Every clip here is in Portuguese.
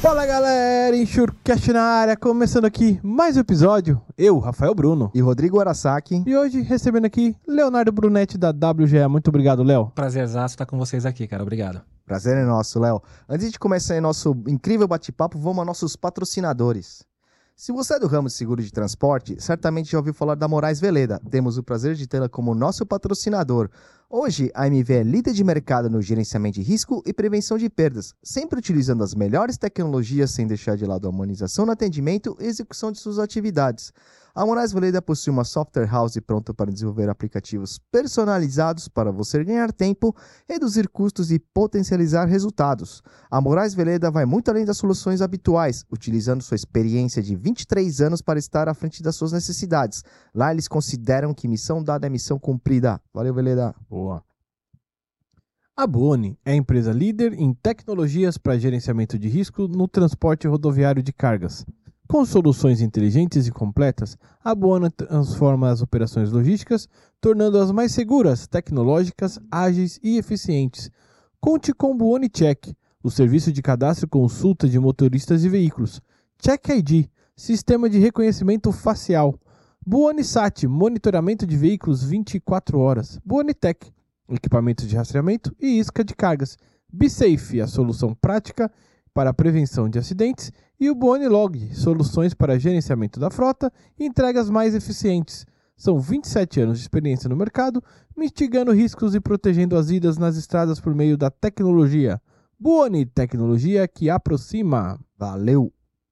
Fala galera, Insurecast na área, começando aqui mais um episódio, eu, Rafael Bruno e Rodrigo Arasaki, e hoje recebendo aqui Leonardo Brunetti da WGA, muito obrigado, Léo. Prazerzaço estar com vocês aqui, cara, obrigado. Prazer é nosso, Léo. Antes de começar nosso incrível bate-papo, vamos aos nossos patrocinadores. Se você é do ramo de seguro de transporte, certamente já ouviu falar da Moraes Veleda. Temos o prazer de tê-la como nosso patrocinador. Hoje, a MV é líder de mercado no gerenciamento de risco e prevenção de perdas, sempre utilizando as melhores tecnologias sem deixar de lado a humanização no atendimento e execução de suas atividades. A Moraes Veleda possui uma software house pronta para desenvolver aplicativos personalizados para você ganhar tempo, reduzir custos e potencializar resultados. A Moraes Veleda vai muito além das soluções habituais, utilizando sua experiência de 23 anos para estar à frente das suas necessidades. Lá eles consideram que missão dada é missão cumprida. Valeu, Veleda. Boa. A Buoni é a empresa líder em tecnologias para gerenciamento de risco no transporte rodoviário de cargas. Com soluções inteligentes e completas, a Buoni transforma as operações logísticas, tornando-as mais seguras, tecnológicas, ágeis e eficientes. Conte com o Buoni Check, o serviço de cadastro e consulta de motoristas e veículos. Check ID, sistema de reconhecimento facial. Buoni Sat, monitoramento de veículos 24 horas. Buoni Tech, equipamentos de rastreamento e isca de cargas. BeSafe, a solução prática para a prevenção de acidentes, e o Buoni Log, soluções para gerenciamento da frota e entregas mais eficientes. São 27 anos de experiência no mercado, mitigando riscos e protegendo as vidas nas estradas por meio da tecnologia. Buoni, tecnologia que aproxima. Valeu!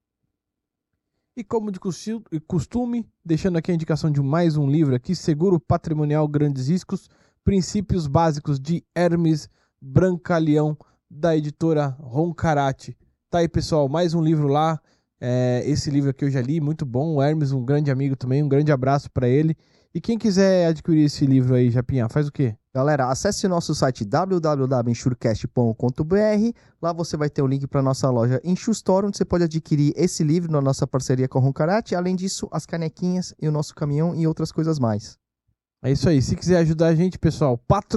E como de costume, deixando aqui a indicação de mais um livro aqui, Seguro Patrimonial Grandes Riscos, Princípios Básicos de Hermes Brancaleão, da editora Roncarate. Tá aí, pessoal, mais um livro lá. Esse livro aqui eu já li, muito bom. O Hermes, um grande amigo também, um grande abraço para ele. E quem quiser adquirir esse livro aí, Japinha, faz o quê? Galera, acesse o nosso site www.insurecast.com.br. Lá você vai ter o link para nossa loja InsuStore, onde você pode adquirir esse livro na nossa parceria com a Roncarate. Além disso, as canequinhas e o nosso caminhão e outras coisas mais. É isso aí. Se quiser ajudar a gente, pessoal,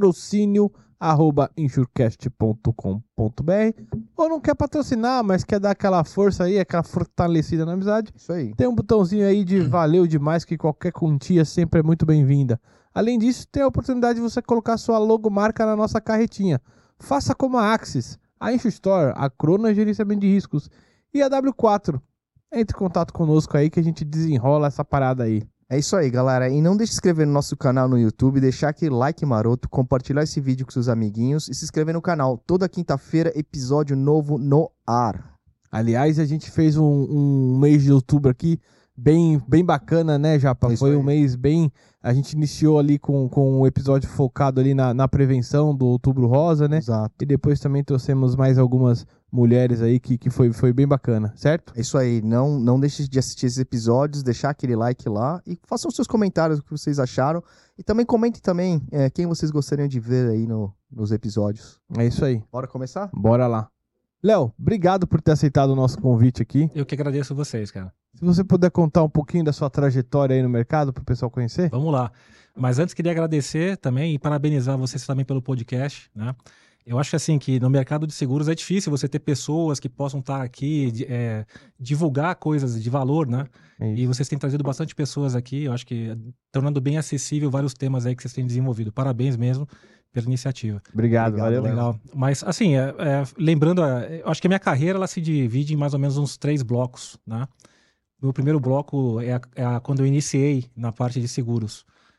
patrocínio@insurecast.com.br. Ou não quer patrocinar, mas quer dar aquela força aí, aquela fortalecida na amizade, Isso aí. tem um botãozinho aí de valeu demais, que qualquer quantia sempre é muito bem-vinda. Além disso, tem a oportunidade de você colocar sua logomarca na nossa carretinha. Faça como a Axis, a InsuStore, a Crona Gerenciamento de Riscos e a W4. Entre em contato conosco aí que a gente desenrola essa parada aí. É isso aí, galera. E não deixe de se inscrever no nosso canal no YouTube, deixar aquele like maroto, compartilhar esse vídeo com seus amiguinhos e se inscrever no canal. Toda quinta-feira, episódio novo no ar. Aliás, a gente fez um mês de outubro aqui bem bacana, né, Japa? Isso Foi aí. um mês bem... A gente iniciou ali com um episódio focado ali na prevenção do Outubro Rosa, né? Exato. E depois também trouxemos mais algumas mulheres aí que foi bem bacana, certo? É isso aí. Não deixe de assistir esses episódios, deixar aquele like lá e façam seus comentários, o que vocês acharam. E também comentem também quem vocês gostariam de ver aí nos episódios. É isso aí. Bora começar? Bora lá. Léo, obrigado por ter aceitado o nosso convite aqui. Eu que agradeço vocês, cara. Se você puder contar um pouquinho da sua trajetória aí no mercado para o pessoal conhecer. Vamos lá. Mas antes queria agradecer também e parabenizar vocês também pelo podcast, né? Eu acho assim que no mercado de seguros é difícil você ter pessoas que possam estar aqui, divulgar coisas de valor, né? E vocês têm trazido bastante pessoas aqui, eu acho que tornando bem acessível vários temas aí que vocês têm desenvolvido. Parabéns mesmo pela iniciativa. Obrigado, valeu. Legal. Mas assim, lembrando, eu acho que a minha carreira ela se divide em mais ou menos uns 3 blocos, né? Meu primeiro bloco quando eu iniciei na parte de seguros.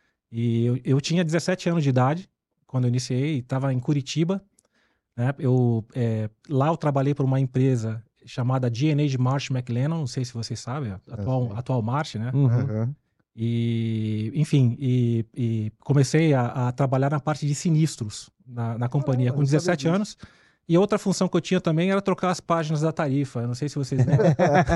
E eu tinha 17 anos de idade quando eu iniciei, estava em Curitiba, né? Lá eu trabalhei por uma empresa chamada G&A de Marsh McLennan, não sei se vocês sabem, atual Marsh, né? Uhum. E, enfim, comecei a trabalhar na parte de sinistros na companhia com 17 anos. E outra função que eu tinha também era trocar as páginas da tarifa. Eu não sei se vocês lembram.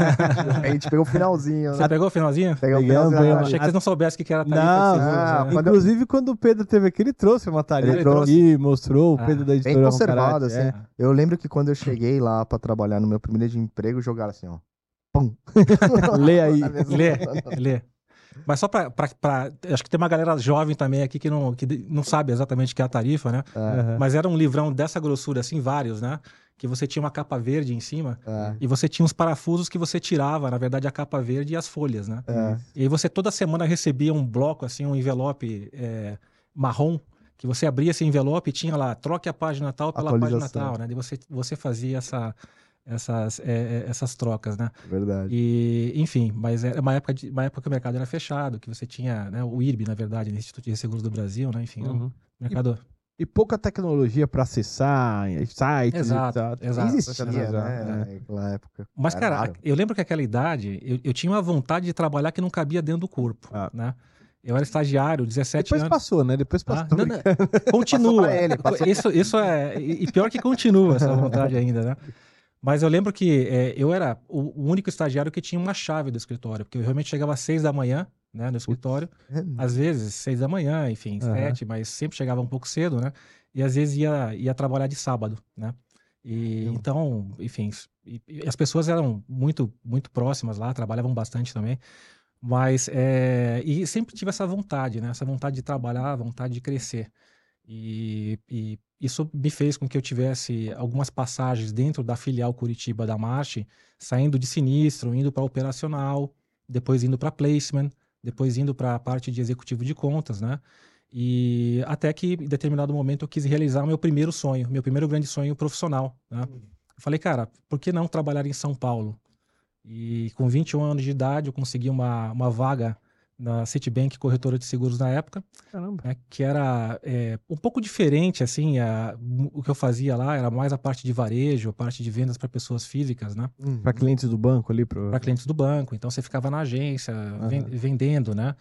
A gente pegou o finalzinho, né? Você pegou o finalzinho? Pegou o finalzinho. Pegamos. Achei que vocês não soubessem o que era a tarifa Não, de seguros, né? inclusive quando o Pedro teve aqui, ele trouxe uma tarifa. Ele trouxe. E mostrou o Pedro da editora Bem conservado, Roncarate, assim. Eu lembro que quando eu cheguei lá pra trabalhar no meu primeiro dia de emprego, jogaram assim, ó. Pum. Lê aí. Lê. Mas só acho que tem uma galera jovem também aqui que não sabe exatamente o que é a tarifa, né? É. Mas era um livrão dessa grossura, assim, vários, né? Que você tinha uma capa verde em cima e você tinha uns parafusos que você tirava, na verdade, a capa verde e as folhas, né? E aí você toda semana recebia um bloco, assim, um envelope marrom, que você abria esse envelope e tinha lá, troque a página tal pela página tal, né? E você fazia essas trocas, né? Verdade. E, enfim, mas era uma época que o mercado era fechado, que você tinha, né, o IRB, na verdade, Instituto de Seguros do Brasil, né? Enfim, era um mercado... E pouca tecnologia para acessar sites. Exato. Existia, né? Naquela época. Mas, cara, raro. eu lembro que aquela idade, eu tinha uma vontade de trabalhar que não cabia dentro do corpo, né? Eu era estagiário, 17 Depois anos. passou, né? Depois passou. Continua. Passou pra ele. Isso é... E pior que continua essa vontade ainda, né? Mas eu lembro que eu era o único estagiário que tinha uma chave do escritório, porque eu realmente chegava às 6 da manhã, né, no escritório. Às vezes, 6 da manhã, enfim, 7, mas sempre chegava um pouco cedo, né? E às vezes ia trabalhar de sábado, né? E então, enfim, e as pessoas eram muito, muito próximas lá, trabalhavam bastante também. Mas, e sempre tive essa vontade, né? Essa vontade de trabalhar, vontade de crescer. E isso me fez com que eu tivesse algumas passagens dentro da filial Curitiba da March, saindo de sinistro, indo para operacional, depois indo para placement, depois indo para a parte de executivo de contas, né? E até que em determinado momento eu quis realizar o meu primeiro sonho, meu primeiro grande sonho profissional, né? Eu falei, cara, por que não trabalhar em São Paulo? E com 21 anos de idade eu consegui uma vaga na Citibank, corretora de seguros na época. Caramba. Que era um pouco diferente, assim, o que eu fazia lá era mais a parte de varejo, a parte de vendas para pessoas físicas, né? Para clientes do banco ali. Para clientes do banco. Então você ficava na agência vendendo, né?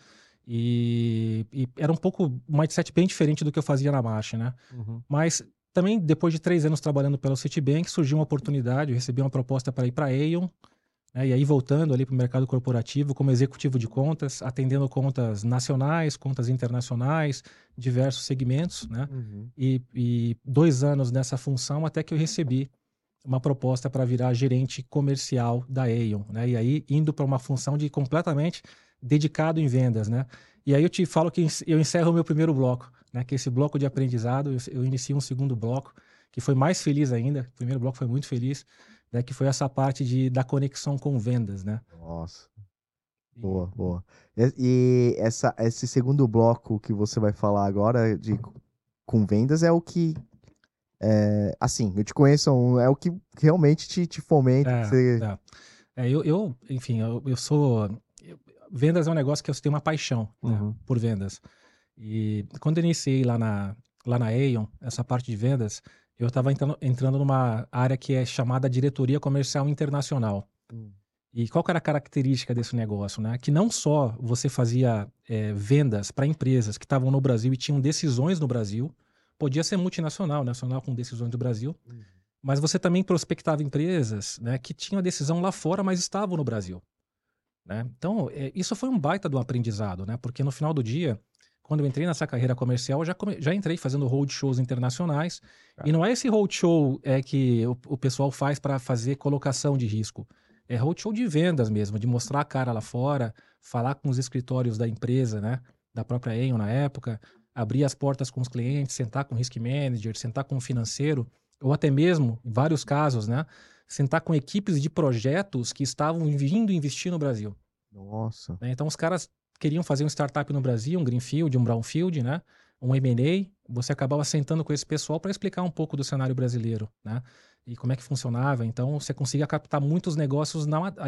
E era um pouco um mindset bem diferente do que eu fazia na March, né? Mas também, depois de 3 anos trabalhando pelo Citibank, surgiu uma oportunidade, eu recebi uma proposta para ir para a Aon, né? E aí voltando ali para o mercado corporativo como executivo de contas, atendendo contas nacionais, contas internacionais, diversos segmentos, né? E 2 anos nessa função até que eu recebi uma proposta para virar gerente comercial da Aon, né? E aí indo para uma função de completamente dedicado em vendas, né? E aí eu te falo que eu encerro o meu primeiro bloco, né? Que esse bloco de aprendizado, eu inicio um segundo bloco, que foi mais feliz ainda. O primeiro bloco foi muito feliz, né? Que foi essa parte da conexão com vendas, né? Nossa. Boa, boa. E esse segundo bloco que você vai falar agora com vendas é o que... assim, eu te conheço, é o que realmente te fomenta. Enfim, eu sou... Vendas é um negócio que eu tenho uma paixão, né, por vendas. E quando eu iniciei lá na Aon, essa parte de vendas, eu estava entrando numa área que é chamada Diretoria Comercial Internacional. E qual que era a característica desse negócio, né? Que não só você fazia vendas para empresas que estavam no Brasil e tinham decisões no Brasil, podia ser multinacional, nacional com decisões do Brasil, mas você também prospectava empresas, né, que tinham a decisão lá fora, mas estavam no Brasil. Né? Então, isso foi um baita de um aprendizado, né? Porque no final do dia, quando eu entrei nessa carreira comercial, eu já entrei fazendo roadshows internacionais. E não é esse roadshow que o pessoal faz para fazer colocação de risco. É roadshow de vendas mesmo, de mostrar a cara lá fora, falar com os escritórios da empresa, né? Da própria Aon na época, abrir as portas com os clientes, sentar com o risk manager, sentar com o financeiro, ou até mesmo, em vários casos, né? Sentar com equipes de projetos que estavam vindo investir no Brasil. Nossa. Né? Então, os caras queriam fazer um startup no Brasil, um greenfield, um brownfield, né? Um M&A. Você acabava sentando com esse pessoal para explicar um pouco do cenário brasileiro, né? E como é que funcionava. Então, você conseguia captar muitos negócios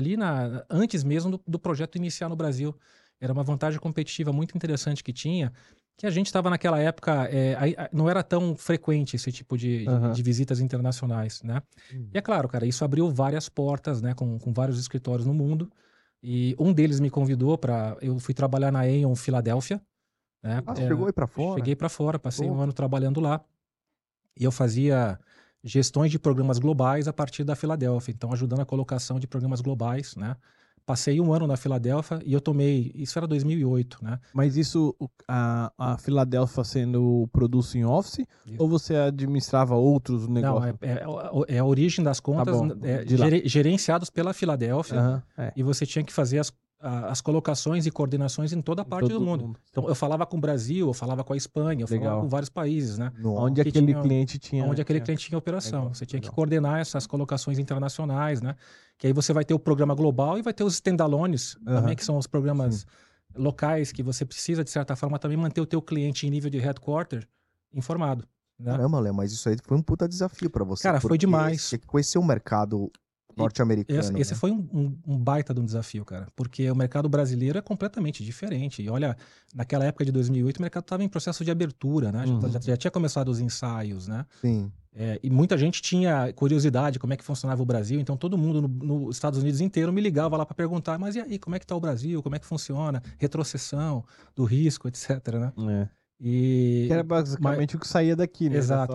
antes mesmo do projeto iniciar no Brasil. Era uma vantagem competitiva muito interessante que tinha, que a gente estava naquela época, não era tão frequente esse tipo de visitas internacionais, né? E é claro, cara, isso abriu várias portas, né, com vários escritórios no mundo, e um deles me convidou eu fui trabalhar na Aon Filadélfia, né? Você chegou aí para fora? Cheguei para fora, passei um ano trabalhando lá, e eu fazia gestões de programas globais a partir da Filadélfia, então ajudando a colocação de programas globais, né? Passei um ano na Filadélfia e eu tomei... Isso era 2008, né? Mas isso, a Filadélfia sendo produto em office? Isso. Ou você administrava outros negócios? Não, é a origem das contas, Tá bom, gerenciados pela Filadélfia. E você tinha que fazer as colocações e coordenações em toda a parte do mundo. Então, eu falava com o Brasil, eu falava com a Espanha, eu falava com vários países, né? Onde aquele cliente tinha. Onde aquele cliente tinha operação. Você tinha que coordenar essas colocações internacionais, né? Que aí você vai ter o programa global e vai ter os standalones também, que são os programas locais que você precisa, de certa forma, também manter o teu cliente em nível de headquarter informado. Né? Caramba, Léo, mas isso aí foi um puta desafio pra você. Cara, foi demais. Você conheceu o mercado norte-americano. Esse foi um baita de um desafio, cara. Porque o mercado brasileiro é completamente diferente. E olha, naquela época de 2008, o mercado estava em processo de abertura, né? Já tinha começado os ensaios, né? Sim. E muita gente tinha curiosidade como é que funcionava o Brasil. Então, todo mundo nos Estados Unidos inteiro me ligava lá para perguntar, mas e aí, como é que tá o Brasil? Como é que funciona? Retrocessão do risco, etc, né? Que era basicamente o que saía daqui, né? Exato,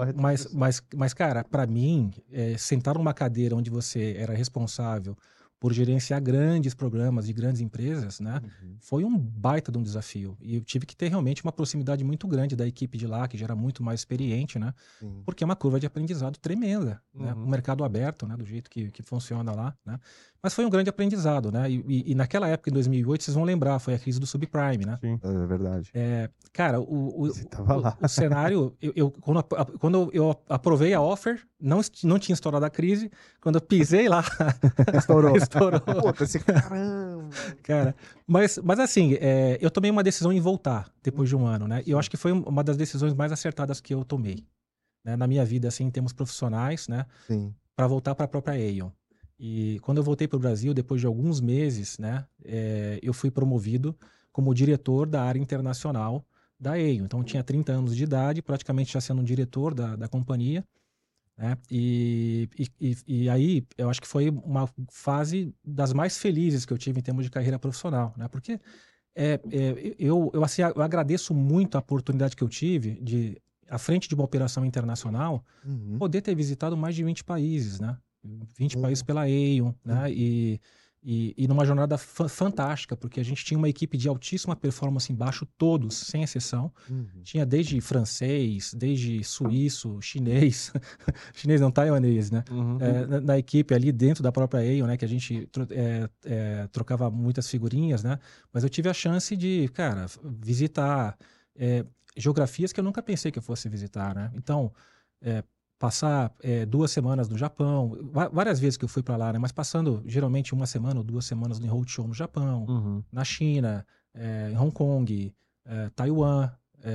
mas cara, para mim, sentar numa cadeira onde você era responsável por gerenciar grandes programas de grandes empresas, né? Foi um baita de um desafio. E eu tive que ter realmente uma proximidade muito grande da equipe de lá, que já era muito mais experiente, né? Sim. Porque é uma curva de aprendizado tremenda, né? Um mercado aberto, né? Do jeito que funciona lá, né? Mas foi um grande aprendizado, né? E naquela época, em 2008, vocês vão lembrar, foi a crise do subprime, né? Sim. É verdade. Cara, o cenário, quando eu aprovei a offer, não tinha estourado a crise. Quando eu pisei lá, Estourou. Puta, esse caramba. Cara, mas assim, eu tomei uma decisão em voltar depois de um ano, né? E eu acho que foi uma das decisões mais acertadas que eu tomei, né? Na minha vida, assim, em termos profissionais, né? Sim. Para voltar para a própria Aon. E quando eu voltei para o Brasil, depois de alguns meses, né? Eu fui promovido como diretor da área internacional da Aon. Então, eu tinha 30 anos de idade, praticamente já sendo um diretor da companhia. Né? E aí, eu acho que foi uma fase das mais felizes que eu tive em termos de carreira profissional. Né? Porque eu agradeço muito a oportunidade que eu tive de, à frente de uma operação internacional, poder ter visitado mais de 20 países, né? 20 países pela Aon, né? E numa jornada fantástica, porque a gente tinha uma equipe de altíssima performance embaixo, todos, sem exceção. Tinha desde francês, desde suíço, chinês, chinês não, taiwanês, né? Na equipe ali dentro da própria Aon, né? Que a gente trocava muitas figurinhas, né? Mas eu tive a chance de, cara, visitar geografias que eu nunca pensei que eu fosse visitar, né? Então, passar 2 semanas no Japão, várias vezes que eu fui para lá, né? Mas passando geralmente 1 semana ou 2 semanas no roadshow no Japão, na China, em Hong Kong, Taiwan,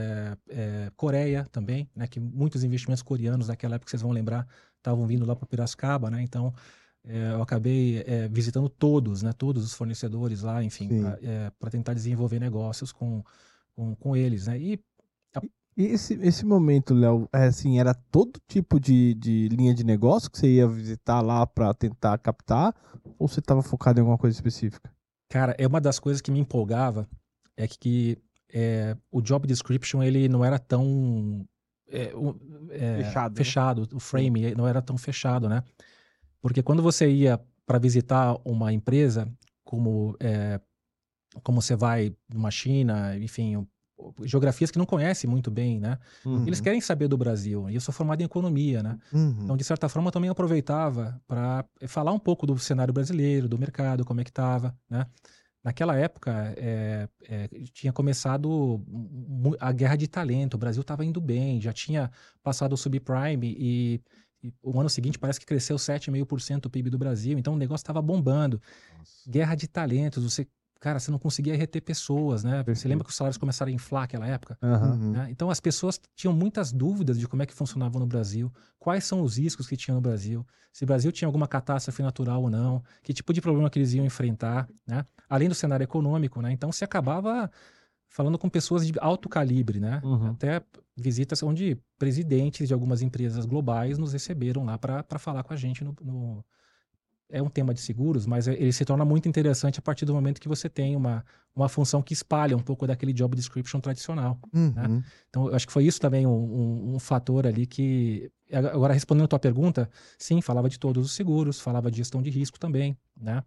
Coreia também, né? Que muitos investimentos coreanos naquela época, vocês vão lembrar, estavam vindo lá para Piracicaba, né? Então, eu acabei visitando todos, né? Todos os fornecedores lá, enfim, para tentar desenvolver negócios com eles, né? E esse momento, Léo, assim, era todo tipo de linha de negócio que você ia visitar lá para tentar captar? Ou você estava focado em alguma coisa específica? Cara, uma das coisas que me empolgava é que o job description, ele não era tão fechado, o frame não era tão fechado, né? Porque quando você ia para visitar uma empresa, como você vai numa China, enfim, geografias que não conhecem muito bem, né? Eles querem saber do Brasil. E eu sou formado em economia, né? Então, de certa forma, eu também aproveitava para falar um pouco do cenário brasileiro, do mercado, como é que estava, né? Naquela época, tinha começado a guerra de talento. O Brasil estava indo bem, já tinha passado o subprime e o ano seguinte parece que cresceu 7,5% o PIB do Brasil. Então, o negócio estava bombando. Nossa. Guerra de talentos, cara, você não conseguia reter pessoas, né? Você lembra que os salários começaram a inflar naquela época? Né? Então, as pessoas tinham muitas dúvidas de como é que funcionava no Brasil, quais são os riscos que tinha no Brasil, se o Brasil tinha alguma catástrofe natural ou não, que tipo de problema que eles iam enfrentar, né? Além do cenário econômico, né? Então, se acabava falando com pessoas de alto calibre, né? Até visitas onde presidentes de algumas empresas globais nos receberam lá para falar com a gente é um tema de seguros, mas ele se torna muito interessante a partir do momento que você tem uma função que espalha um pouco daquele job description tradicional. Né? Então, eu acho que foi isso também um fator ali que... Agora, respondendo a tua pergunta, sim, falava de todos os seguros, falava de gestão de risco também, né?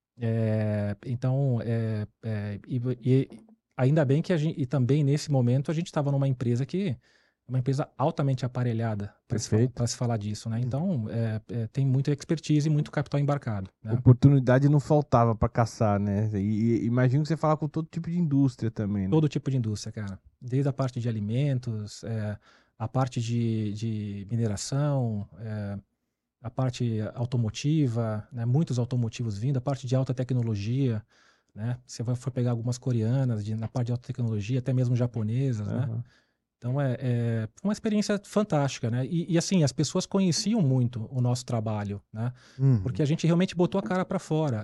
Então, ainda bem que e também nesse momento a gente estava numa empresa que É uma empresa altamente aparelhada Perfeito. para se falar disso, né? Então, tem muita expertise e muito capital embarcado, né? Oportunidade não faltava para caçar, né? E imagino que você fala com todo tipo de indústria também, né? Todo tipo de indústria, cara. Desde a parte de alimentos, a parte de mineração, a parte automotiva, né? Muitos automotivos vindo, a parte de alta tecnologia, né? Você for pegar algumas coreanas na parte de alta tecnologia, até mesmo japonesas, né? Aham. Então é uma experiência fantástica, né? E assim, as pessoas conheciam muito o nosso trabalho, né? Uhum. Porque a gente realmente botou a cara para fora.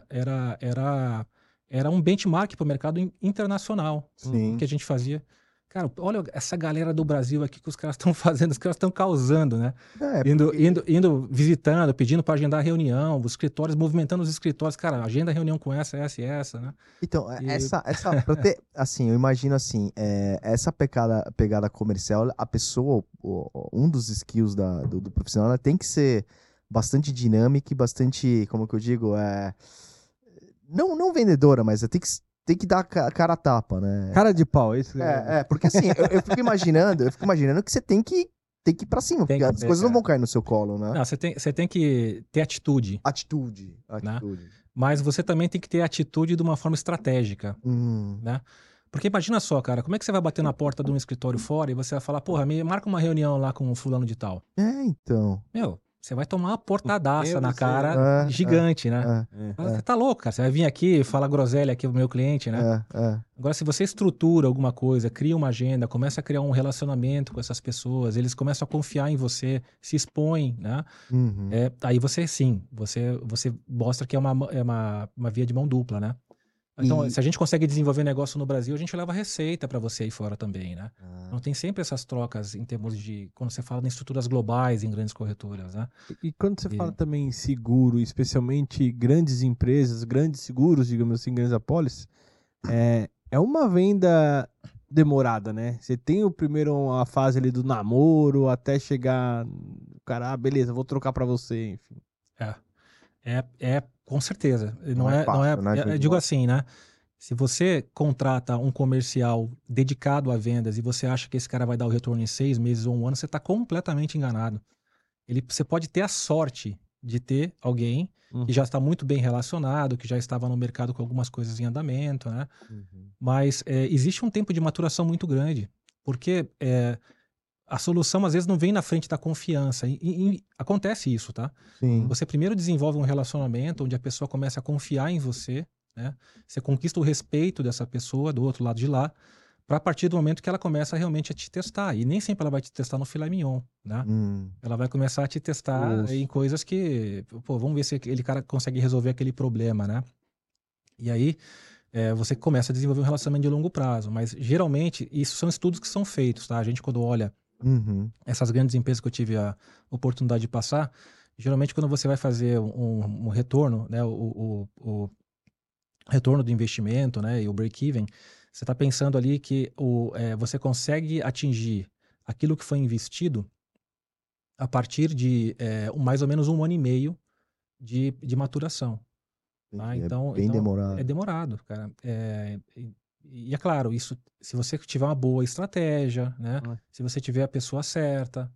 Era um benchmark para o mercado internacional Sim. que a gente fazia. Cara, olha essa galera do Brasil aqui que os caras estão fazendo, os caras estão causando, né? Indo visitando, pedindo para agendar reunião, os escritórios, movimentando os escritórios. Cara, agenda reunião com essa, e essa, né? Então, assim, eu imagino assim, essa pegada comercial, a pessoa, um dos skills do profissional, ela tem que ser bastante dinâmica e bastante, como que eu digo, não vendedora, mas tem que dar cara a tapa, né? Cara de pau, isso Porque assim, eu fico imaginando que você tem que ir pra cima, porque as coisas não vão cair no seu colo, né? Não, você tem que ter atitude. Atitude. Mas você também tem que ter atitude de uma forma estratégica, né? Porque imagina só, cara, como é que você vai bater na porta de um escritório fora e você vai falar, porra, me marca uma reunião lá com um fulano de tal. Então. Meu, você vai tomar uma portadaça na cara gigante, né? Você tá louco, cara. Você vai vir aqui falar groselha aqui pro meu cliente, né? Agora, se você estrutura alguma coisa, cria uma agenda, começa a criar um relacionamento com essas pessoas, eles começam a confiar em você, se expõem, né? Uhum. Aí você mostra que é uma via de mão dupla, né? Então, se a gente consegue desenvolver negócio no Brasil, a gente leva receita para você aí fora também, né? Então tem sempre essas trocas em termos de, quando você fala em estruturas globais, em grandes corretoras, né? E quando você fala também em seguro, especialmente grandes empresas, grandes seguros, digamos assim, grandes apólices, é uma venda demorada, né? Você tem a fase ali do namoro, até chegar, o cara, beleza, vou trocar para você, enfim. Com certeza. Não é fácil, né, eu digo assim, né? Se você contrata um comercial dedicado a vendas e você acha que esse cara vai dar o retorno em 6 meses ou um ano, você está completamente enganado. Você pode ter a sorte de ter alguém que já está muito bem relacionado, que já estava no mercado com algumas coisas em andamento, né? Mas existe um tempo de maturação muito grande, porque a solução às vezes não vem na frente da confiança. E acontece isso, tá? Sim. Você primeiro desenvolve um relacionamento onde a pessoa começa a confiar em você, né? Você conquista o respeito dessa pessoa do outro lado de lá, para a partir do momento que ela começa realmente a te testar. E nem sempre ela vai te testar no filé mignon, né? Ela vai começar a te testar em coisas que, pô, vamos ver se aquele cara consegue resolver aquele problema, né? E aí você começa a desenvolver um relacionamento de longo prazo. Mas geralmente, isso são estudos que são feitos, tá? A gente quando olha essas grandes empresas que eu tive a oportunidade de passar, geralmente quando você vai fazer um retorno, né, o retorno do investimento, né, e o break-even, você está pensando ali que você consegue atingir aquilo que foi investido a partir de mais ou menos 1 ano e meio de maturação. Tá? Então, bem demorado. É demorado, cara. E é claro, isso, se você tiver uma boa estratégia, né? Se você tiver a pessoa certa.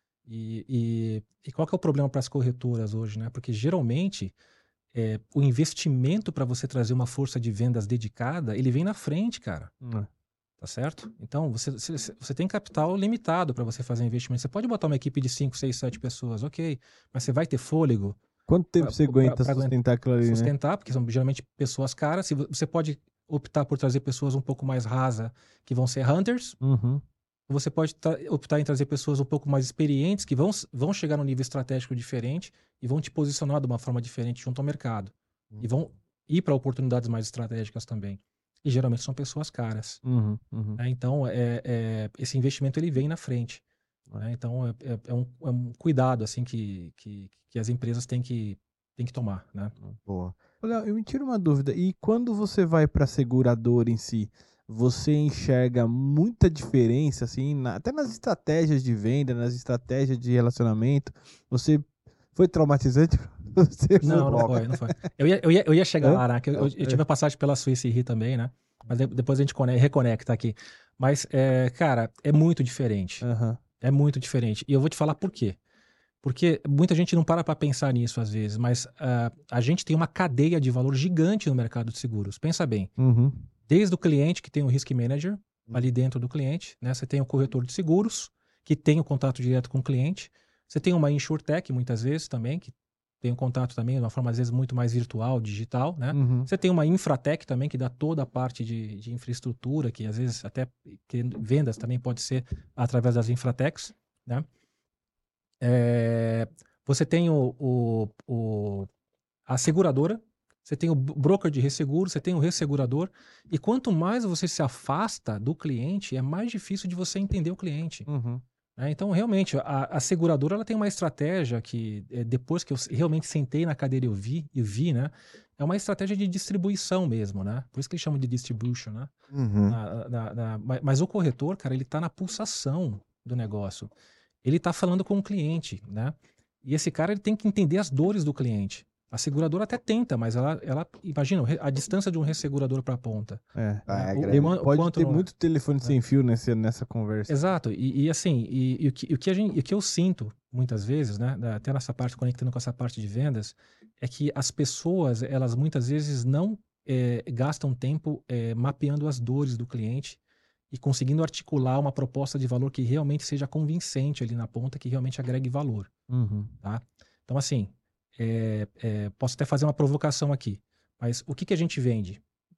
E qual que é o problema para as corretoras hoje, né? Porque geralmente o investimento para você trazer uma força de vendas dedicada, ele vem na frente, cara. Tá certo? Então, você tem capital limitado para você fazer investimento. Você pode botar uma equipe de 5, 6, 7 pessoas, ok. Mas você vai ter fôlego? Quanto tempo você aguenta sustentar aquilo ali, né? Porque são geralmente pessoas caras. Você pode optar por trazer pessoas um pouco mais rasa, que vão ser hunters. Você pode optar em trazer pessoas um pouco mais experientes, que vão chegar num nível estratégico diferente e vão te posicionar de uma forma diferente junto ao mercado. E vão ir para oportunidades mais estratégicas também. E geralmente são pessoas caras. Então, esse investimento ele vem na frente. Então, é um cuidado assim que as empresas têm que tomar, né? Boa. Olha, eu me tiro uma dúvida. E quando você vai para a seguradora em si, você enxerga muita diferença, assim, até nas estratégias de venda, nas estratégias de relacionamento? Você foi traumatizante pra você? Não foi. Eu ia chegar lá, né? Eu tive a passagem pela Suíça e Ri também, né? Mas depois a gente reconecta aqui. Mas, cara, é muito diferente. É muito diferente. E eu vou te falar por quê. Porque muita gente não para pensar nisso às vezes, mas a gente tem uma cadeia de valor gigante no mercado de seguros. Pensa bem. Uhum. Desde o cliente, que tem o Risk Manager, ali dentro do cliente, né? Você tem o corretor de seguros, que tem o contato direto com o cliente. Você tem uma InsurTech, muitas vezes, também, que tem um contato também de uma forma, às vezes, muito mais virtual, digital, né? Uhum. Você tem uma Infratech também, que dá toda a parte de infraestrutura, que às vezes até vendas também pode ser através das Infratechs, né? Você tem a seguradora, você tem o broker de resseguro, você tem o ressegurador, e quanto mais você se afasta do cliente, é mais difícil de você entender o cliente. Uhum. Então, realmente, a seguradora ela tem uma estratégia que, depois que eu realmente sentei na cadeira e vi, né? É uma estratégia de distribuição mesmo, né? Por isso que eles chamam de distribution, né? Uhum. Mas o corretor, cara, ele tá na pulsação do negócio. Ele tá falando com o cliente, né? E esse cara, ele tem que entender as dores do cliente. A seguradora até tenta, mas ela imagina a distância de um ressegurador para a ponta. É. grande. Pode ter muito telefone sem fio nessa conversa. Exato. E assim, o que eu sinto muitas vezes, né, até nessa parte, conectando com essa parte de vendas, é que as pessoas, elas muitas vezes não gastam tempo mapeando as dores do cliente e conseguindo articular uma proposta de valor que realmente seja convincente ali na ponta, que realmente agregue valor. Uhum. Tá? Então, assim, posso até fazer uma provocação aqui, mas o que a gente vende?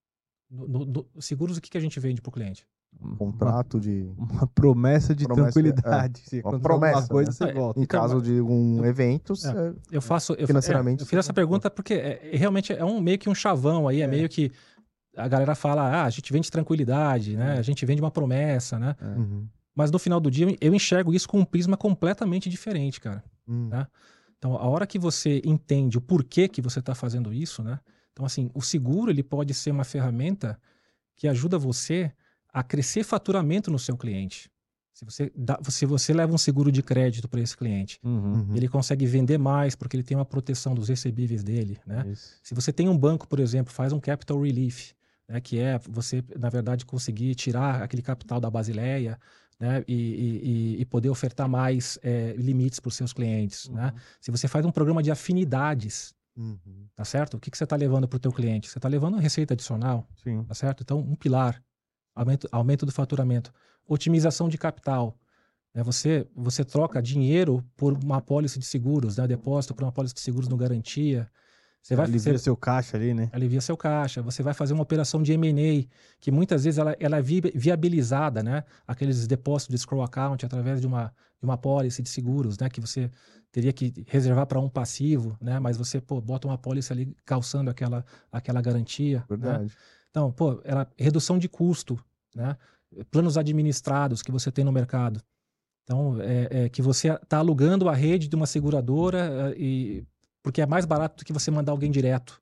No seguros, o que a gente vende para o cliente? Contrato de... Uma promessa de tranquilidade. Se uma acontecer promessa, alguma coisa, né? você volta. Em caso de um evento, Eu financeiramente... eu fiz essa pergunta porque realmente é meio que um chavão aí, é meio que a galera fala, a gente vende tranquilidade, né? A gente vende uma promessa, né? Uhum. Mas no final do dia eu enxergo isso com um prisma completamente diferente, cara. Tá? Então, a hora que você entende o porquê que você está fazendo isso, né? Então, assim, o seguro ele pode ser uma ferramenta que ajuda você a crescer faturamento no seu cliente. Se você leva um seguro de crédito para esse cliente, ele consegue vender mais porque ele tem uma proteção dos recebíveis dele, né? Isso. Se você tem um banco, por exemplo, faz um capital relief, né? Que é você, na verdade, conseguir tirar aquele capital da Basileia, né? E poder ofertar mais limites para os seus clientes, né? Se você faz um programa de afinidades, tá certo? O que você está levando para o teu cliente? Você está levando receita adicional, Sim. tá certo? Então, um pilar, aumento do faturamento, otimização de capital, né? Você troca dinheiro por uma apólice de seguros, né? Depósito por uma apólice de seguros no garantia. Alivia seu caixa ali, né? Alivia seu caixa. Você vai fazer uma operação de M&A, que muitas vezes ela é viabilizada, né? Aqueles depósitos de escrow account através de uma apólice de seguros, né? Que você teria que reservar para um passivo, né? Mas você, bota uma apólice ali calçando aquela garantia. Verdade. Né? Então, redução de custo, né? Planos administrados que você tem no mercado. Então, que você está alugando a rede de uma seguradora porque é mais barato do que você mandar alguém direto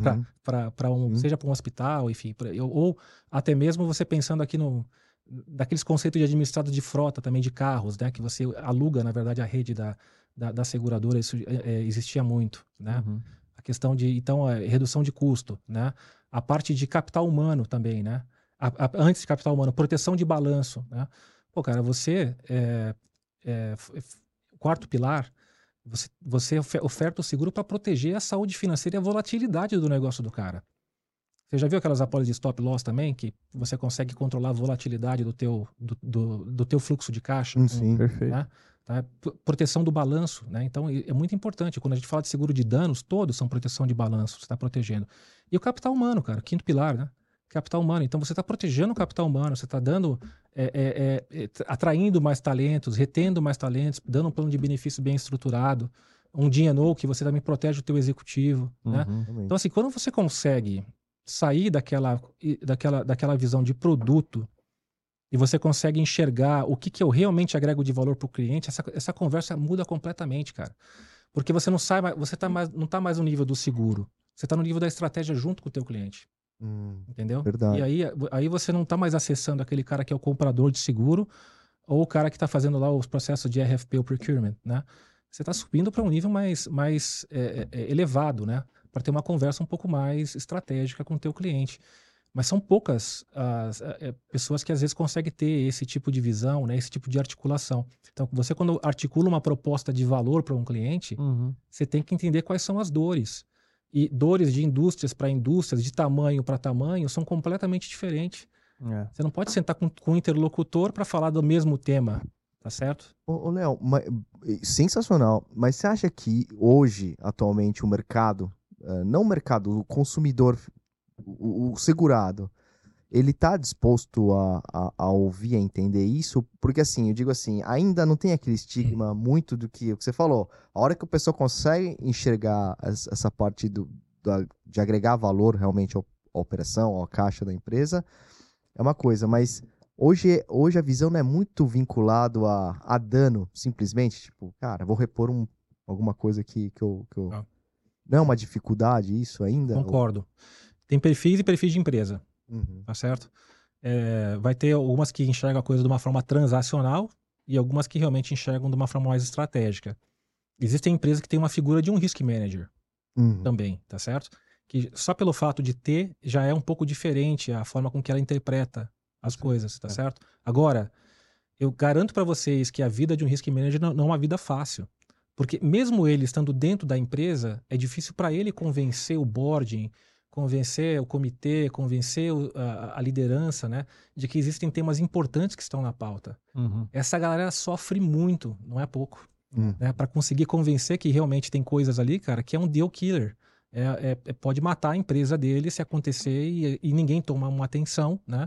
seja para um hospital, enfim, ou até mesmo você pensando aqui daqueles conceitos de administrado de frota também de carros, né? Que você aluga, na verdade, a rede da seguradora, isso existia muito, né? A questão de, então, redução de custo, né? A parte de capital humano também, né? Antes de capital humano, proteção de balanço, né? Pô, cara, você, quarto pilar, você oferta o seguro para proteger a saúde financeira e a volatilidade do negócio do cara. Você já viu aquelas apólices de stop loss também, que você consegue controlar a volatilidade do teu fluxo de caixa? Sim, perfeito. Né? Tá? Proteção do balanço, né? Então é muito importante. Quando a gente fala de seguro de danos, todos são proteção de balanço, você está protegendo. E o capital humano, cara, quinto pilar, né? Capital humano. Então você está protegendo o capital humano, você está dando, atraindo mais talentos, retendo mais talentos, dando um plano de benefício bem estruturado, um D&O que você também protege o teu executivo, né? Então assim, quando você consegue sair daquela visão de produto e você consegue enxergar o que eu realmente agrego de valor para o cliente, essa conversa muda completamente, cara. Porque você não está mais no nível do seguro, você está no nível da estratégia junto com o teu cliente. Entendeu? Verdade. E aí você não está mais acessando aquele cara que é o comprador de seguro ou o cara que está fazendo lá os processos de RFP ou procurement, né? Você está subindo para um nível mais elevado, né? Para ter uma conversa um pouco mais estratégica com o teu cliente. Mas são poucas as pessoas que às vezes conseguem ter esse tipo de visão, né, esse tipo de articulação. Então, você quando articula uma proposta de valor para um cliente, você tem que entender quais são as dores. E dores de indústrias para indústrias, de tamanho para tamanho, são completamente diferentes. É. Você não pode sentar com um interlocutor para falar do mesmo tema, tá certo? Ô, Léo, sensacional. Mas você acha que hoje, atualmente, o mercado, não o mercado, o consumidor, o segurado, ele tá disposto a ouvir, a entender isso? Porque assim, eu digo assim, ainda não tem aquele estigma muito do que você falou. A hora que o pessoal consegue enxergar essa parte de agregar valor realmente à operação, à caixa da empresa, é uma coisa, mas hoje a visão não é muito vinculado a dano, simplesmente, tipo, cara, vou repor alguma coisa aqui que eu... Ah. Não é uma dificuldade isso ainda? Concordo. Tem perfis e perfis de empresa, Uhum. tá certo? Vai ter algumas que enxergam a coisa de uma forma transacional e algumas que realmente enxergam de uma forma mais estratégica. Existem empresas que têm uma figura de um risk manager Uhum. também, tá certo? Que só pelo fato de ter já é um pouco diferente a forma com que ela interpreta as coisas, tá certo? Agora, eu garanto para vocês que a vida de um risk manager não é uma vida fácil. Porque mesmo ele estando dentro da empresa, é difícil para ele convencer o board, convencer o comitê, convencer a liderança, né, de que existem temas importantes que estão na pauta. Essa galera sofre muito, não é pouco, né, para conseguir convencer que realmente tem coisas ali, cara, que é um deal killer. Pode matar a empresa dele se acontecer e ninguém tomar uma atenção, né?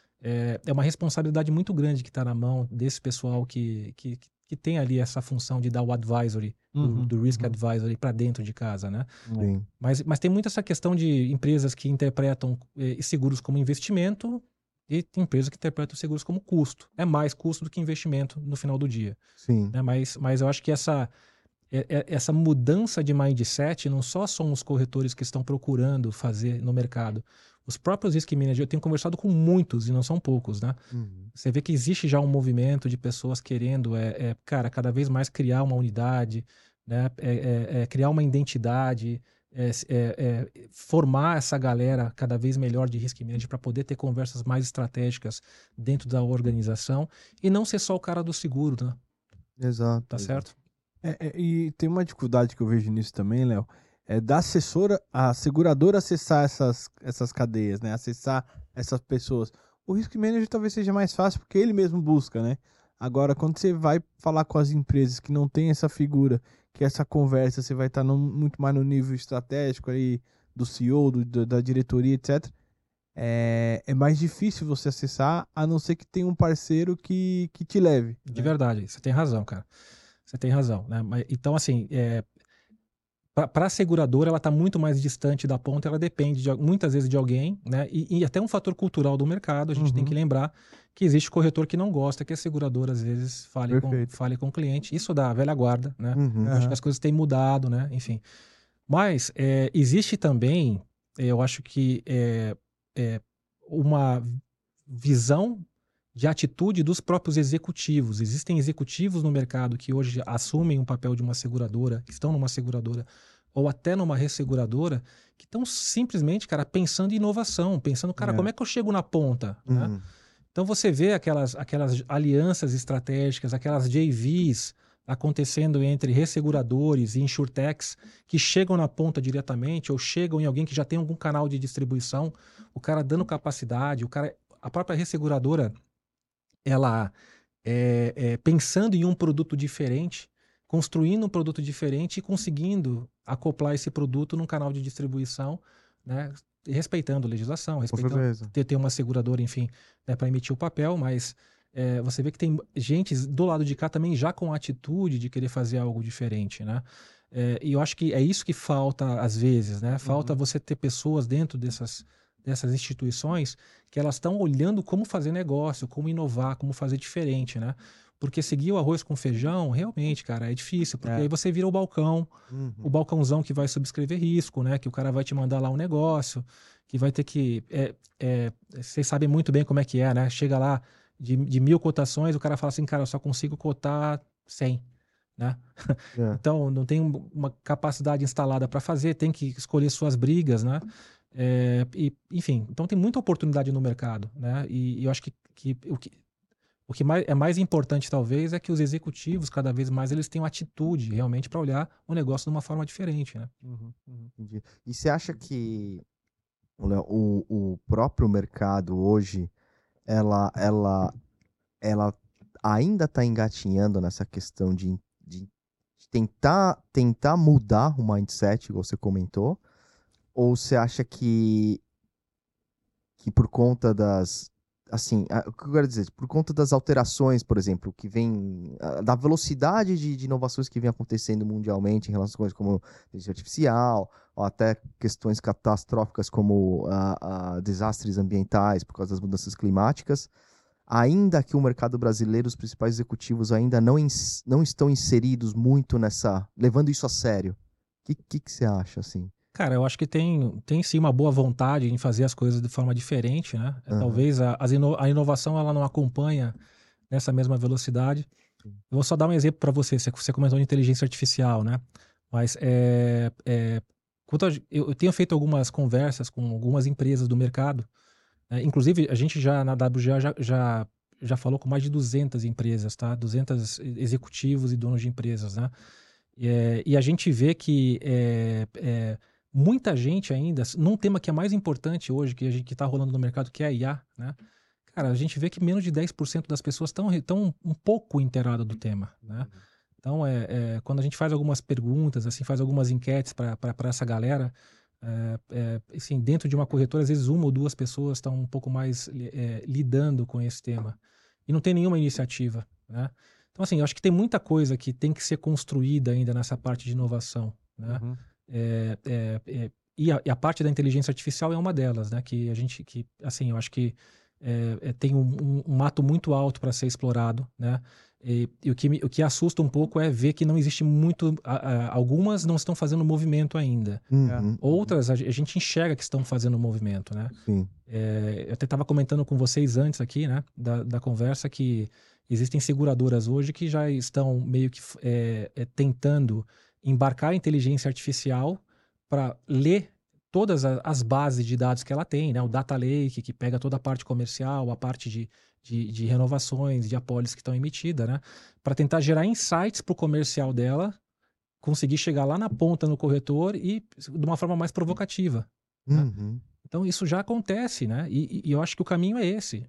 É uma responsabilidade muito grande que está na mão desse pessoal que tem ali essa função de dar o advisory, do risk advisory para dentro de casa, né? Sim. Mas tem muito essa questão de empresas que interpretam seguros como investimento e tem empresas que interpretam seguros como custo. É mais custo do que investimento no final do dia. Sim. Né? Mas eu acho que essa mudança de mindset não só são os corretores que estão procurando fazer no mercado. Os próprios risk managers, eu tenho conversado com muitos, e não são poucos, né? Você vê que existe já um movimento de pessoas querendo, cara, cada vez mais criar uma unidade, né? Criar uma identidade, formar essa galera cada vez melhor de risk manager para poder ter conversas mais estratégicas dentro da organização e não ser só o cara do seguro, né? Exato. Tá certo? E tem uma dificuldade que eu vejo nisso também, Léo, da assessora, a seguradora acessar essas cadeias, né? Acessar essas pessoas. O risk manager talvez seja mais fácil porque ele mesmo busca, né? Agora, quando você vai falar com as empresas que não tem essa figura, que essa conversa, você vai estar muito mais no nível estratégico aí do CEO, da diretoria, etc. É mais difícil você acessar, a não ser que tenha um parceiro que te leve. De né? verdade, você tem razão, cara. Você tem razão, né? Então, assim, para a seguradora, ela está muito mais distante da ponta, ela depende muitas vezes de alguém, né? E até um fator cultural do mercado, a gente tem que lembrar que existe corretor que não gosta que a seguradora, às vezes, fale com o cliente. Isso da velha guarda, né? Eu acho que as coisas têm mudado, né? Enfim. Mas existe também, eu acho que uma visão de atitude dos próprios executivos. Existem executivos no mercado que hoje assumem um papel de uma seguradora, que estão numa seguradora ou até numa resseguradora, que estão simplesmente, cara, pensando em inovação, pensando, cara, como é que eu chego na ponta? Né? Então você vê aquelas alianças estratégicas, aquelas JVs acontecendo entre resseguradores e insurtechs que chegam na ponta diretamente ou chegam em alguém que já tem algum canal de distribuição, o cara dando capacidade, a própria resseguradora ela pensando em um produto diferente, construindo um produto diferente e conseguindo acoplar esse produto num canal de distribuição, né, respeitando a legislação, respeitando ter uma seguradora, enfim, né, para emitir o papel, mas você vê que tem gente do lado de cá também já com a atitude de querer fazer algo diferente, né? E eu acho que é isso que falta às vezes, né? Falta você ter pessoas dentro dessas instituições que elas estão olhando como fazer negócio, como inovar, como fazer diferente, né? Porque seguir o arroz com feijão, realmente, cara, é difícil, porque aí você vira o balcãozão que vai subscrever risco, né? Que o cara vai te mandar lá um negócio, que vai ter que... vocês sabem muito bem como é que é, né? Chega lá de 1.000 cotações, o cara fala assim, cara, eu só consigo cotar 100, né? Então, não tem uma capacidade instalada para fazer, tem que escolher suas brigas, né? Enfim, então tem muita oportunidade no mercado, né? E eu acho que o que é mais importante, talvez, é que os executivos, cada vez mais, eles tenham atitude realmente para olhar o negócio de uma forma diferente, né? Entendi. E você acha que Léo, o próprio mercado hoje, ela ainda está engatinhando nessa questão de tentar mudar o mindset, igual você comentou? Ou você acha que por conta das. Assim, o que eu quero dizer, por conta das alterações, por exemplo, que vem. Da velocidade de inovações que vem acontecendo mundialmente em relação a coisas como inteligência artificial, ou até questões catastróficas como desastres ambientais por causa das mudanças climáticas, ainda que o mercado brasileiro, os principais executivos ainda não estão inseridos muito nessa. Levando isso a sério. O que você acha, assim? Cara, eu acho que tem sim uma boa vontade em fazer as coisas de forma diferente, né? Talvez a inovação ela não acompanha nessa mesma velocidade. Eu vou só dar um exemplo para você. Você comentou de inteligência artificial, né? Mas eu tenho feito algumas conversas com algumas empresas do mercado. Inclusive, a gente já na WGA já falou com mais de 200 empresas, tá? 200 executivos e donos de empresas, né? E a gente vê que muita gente ainda, num tema que é mais importante hoje, que está rolando no mercado, que é a IA, né? Cara, a gente vê que menos de 10% das pessoas estão um pouco inteiradas do tema, né? Então, quando a gente faz algumas perguntas, assim, faz algumas enquetes para essa galera, assim, dentro de uma corretora, às vezes uma ou duas pessoas estão um pouco mais lidando com esse tema. E não tem nenhuma iniciativa, né? Então, assim, eu acho que tem muita coisa que tem que ser construída ainda nessa parte de inovação, né? E a parte da inteligência artificial é uma delas, né? Assim, eu acho que tem um mato muito alto para ser explorado, né? E o que assusta um pouco é ver que não existe muito. Algumas não estão fazendo movimento ainda. Outras a gente enxerga que estão fazendo movimento, né? Sim. Eu até estava comentando com vocês antes aqui, né? Da conversa que existem seguradoras hoje que já estão meio que tentando embarcar a inteligência artificial para ler todas as bases de dados que ela tem, né? O Data Lake, que pega toda a parte comercial, a parte de renovações, de apólices que estão emitidas, né? Para tentar gerar insights para o comercial dela, conseguir chegar lá na ponta no corretor e de uma forma mais provocativa. Né? Então isso já acontece, né? E eu acho que o caminho é esse.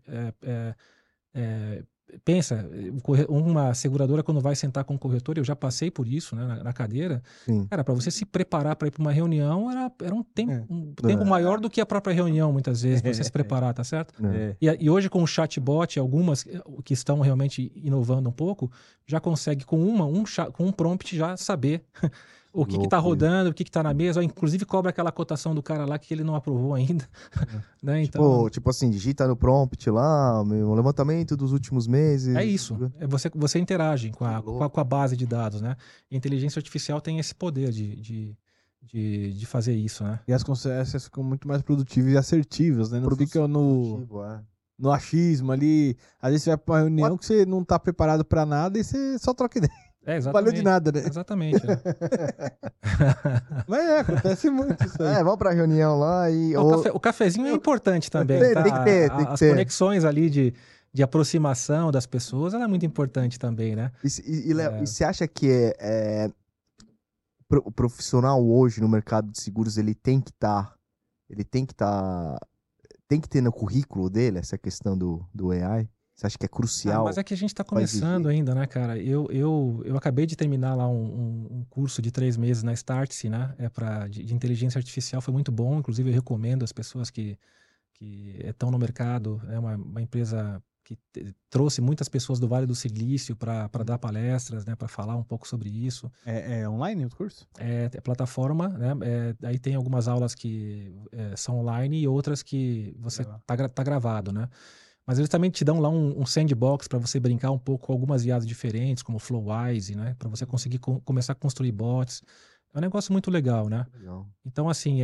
Pensa, uma seguradora quando vai sentar com o corretor, eu já passei por isso, né, na cadeira. Sim. Cara, para você se preparar para ir para uma reunião era um tempo maior do que a própria reunião, muitas vezes, para você se preparar, tá certo? E hoje com o chatbot, algumas que estão realmente inovando um pouco, já consegue com um prompt já saber o que está rodando, o que está na mesa, inclusive cobra aquela cotação do cara lá que ele não aprovou ainda. Né? Então, tipo assim, digita no prompt lá, o levantamento dos últimos meses. É isso. Você interage com a base de dados, né? A inteligência artificial tem esse poder de fazer isso, né? E as conversas ficam muito mais produtivas e assertivas, né? Não fica no achismo ali. Às vezes você vai pra uma reunião que você não tá preparado pra nada e você só troca ideia. Não valeu de nada, né? Exatamente. Né? Mas acontece muito isso aí. Vamos pra reunião lá e... O cafezinho é importante também, tá? Tem que ter. As conexões ali de aproximação das pessoas, ela é muito importante também, né? E Léo, e você acha que o profissional hoje no mercado de seguros, ele tem que ter no currículo dele essa questão do AI? Você acha que é crucial? Mas é que a gente está começando ainda, né, cara? Eu acabei de terminar lá um curso de 3 meses na Startse, né? De inteligência artificial, foi muito bom. Inclusive, eu recomendo as pessoas que estão no mercado. É uma empresa que trouxe muitas pessoas do Vale do Silício para dar palestras, né? Para falar um pouco sobre isso. É online o curso? É plataforma, né? Aí tem algumas aulas que são online e outras que você tá gravado, né? Mas eles também te dão lá um sandbox para você brincar um pouco com algumas IAs diferentes, como Flowise, né? Para você conseguir começar a construir bots. É um negócio muito legal, né? Legal. Então, assim,